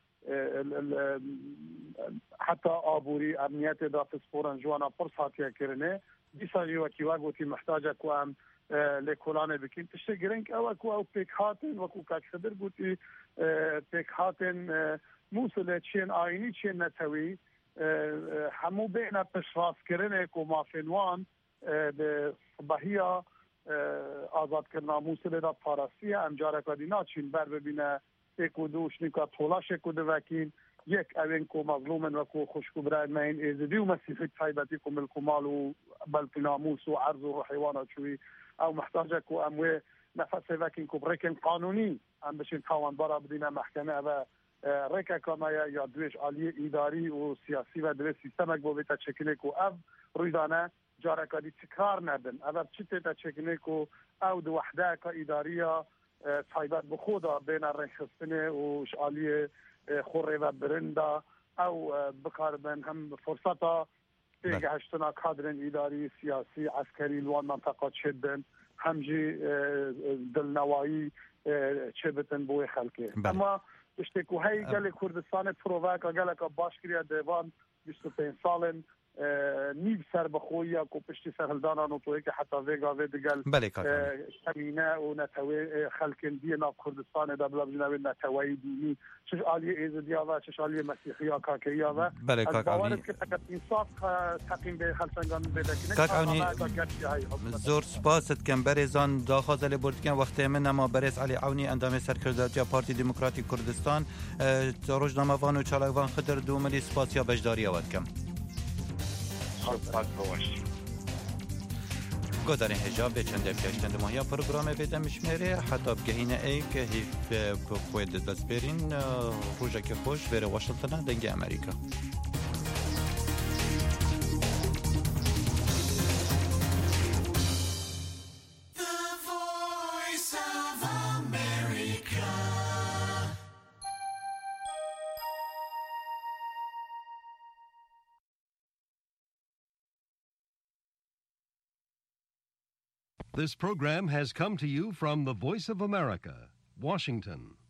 حتی آبوری امنیت دا سپورن جوانا پرساتیا کرنه دیسا جوا کی واگوتی محتاجه کو ام لکولانه بکین تشته گرنگ او کو او پیک هاتن و کو کاک صدر گوتی پیک هاتن موصل چین آینی چین نتوی همو بین پشراس کرنه کو مافنوان به صباحیا آزاد کردن موسل دا پاراسیه امجاره کدی ناچین بر ببینه یک و دوش نیکا طولاش کده وکین یک اوین کو مظلومن و کو خوشکو برای مین ایزدی و مسیحی تایبتی کو ملکو مال و بلک ناموس و عرض و حیوانا چوی او محتاجه کو اموی نفس وکین کو بریکن قانونی ام بشین تاوان بارا بدینه محکمه و ریکه کامه یا دویش عالی اداری و سیاسی و دویش سیستمک بو بیتا چکینه کو او رویدانه جاره کدی تکرار ندن اول چیته تا چکنه کو او دو وحده که اداریه تایبت بخودا بین رخصتنه و شعالیه خوره و برنده او بکاربن هم فرصتا دیگه هشتنا کادرن اداری سیاسی عسکری لوان منطقه چدن همجی دلنوایی چه بتن بوی خلقه اما اشته که های گل کردستان پروک و گل که باشکریه دیوان بیست و پنج سالن نیب سر بخوی یا کو پشتی سرهلدانان و توی که حتی ویگا وی دگل کمینه و نتوی خلکن دی ناف کردستان دا بلا بجنوی نتوی دینی چش آلیه ایزدی آوه چش آلیه مسیحی ها کاکی آوه بله کاک باورد که تکت انصاف تقیم به خلچنگان بیده کنه کاک عونی زور سپاست کم بریزان دا خوازل برد کن وقتی من اما بریز علی عونی اندام سرکرداتی پارتی دموکراتی کردستان روزنامه وان و چالاوان خدر دوملی سپاس یا بجداری آود کم گودن هجاب به چند پیشتن ماهیا پروگرام بدم شمیره حتی بگهینه ای که هیف بخوید دست برین روژه که خوش بره واشنطن دنگ امریکا. This program has come to you from the Voice of America, Washington.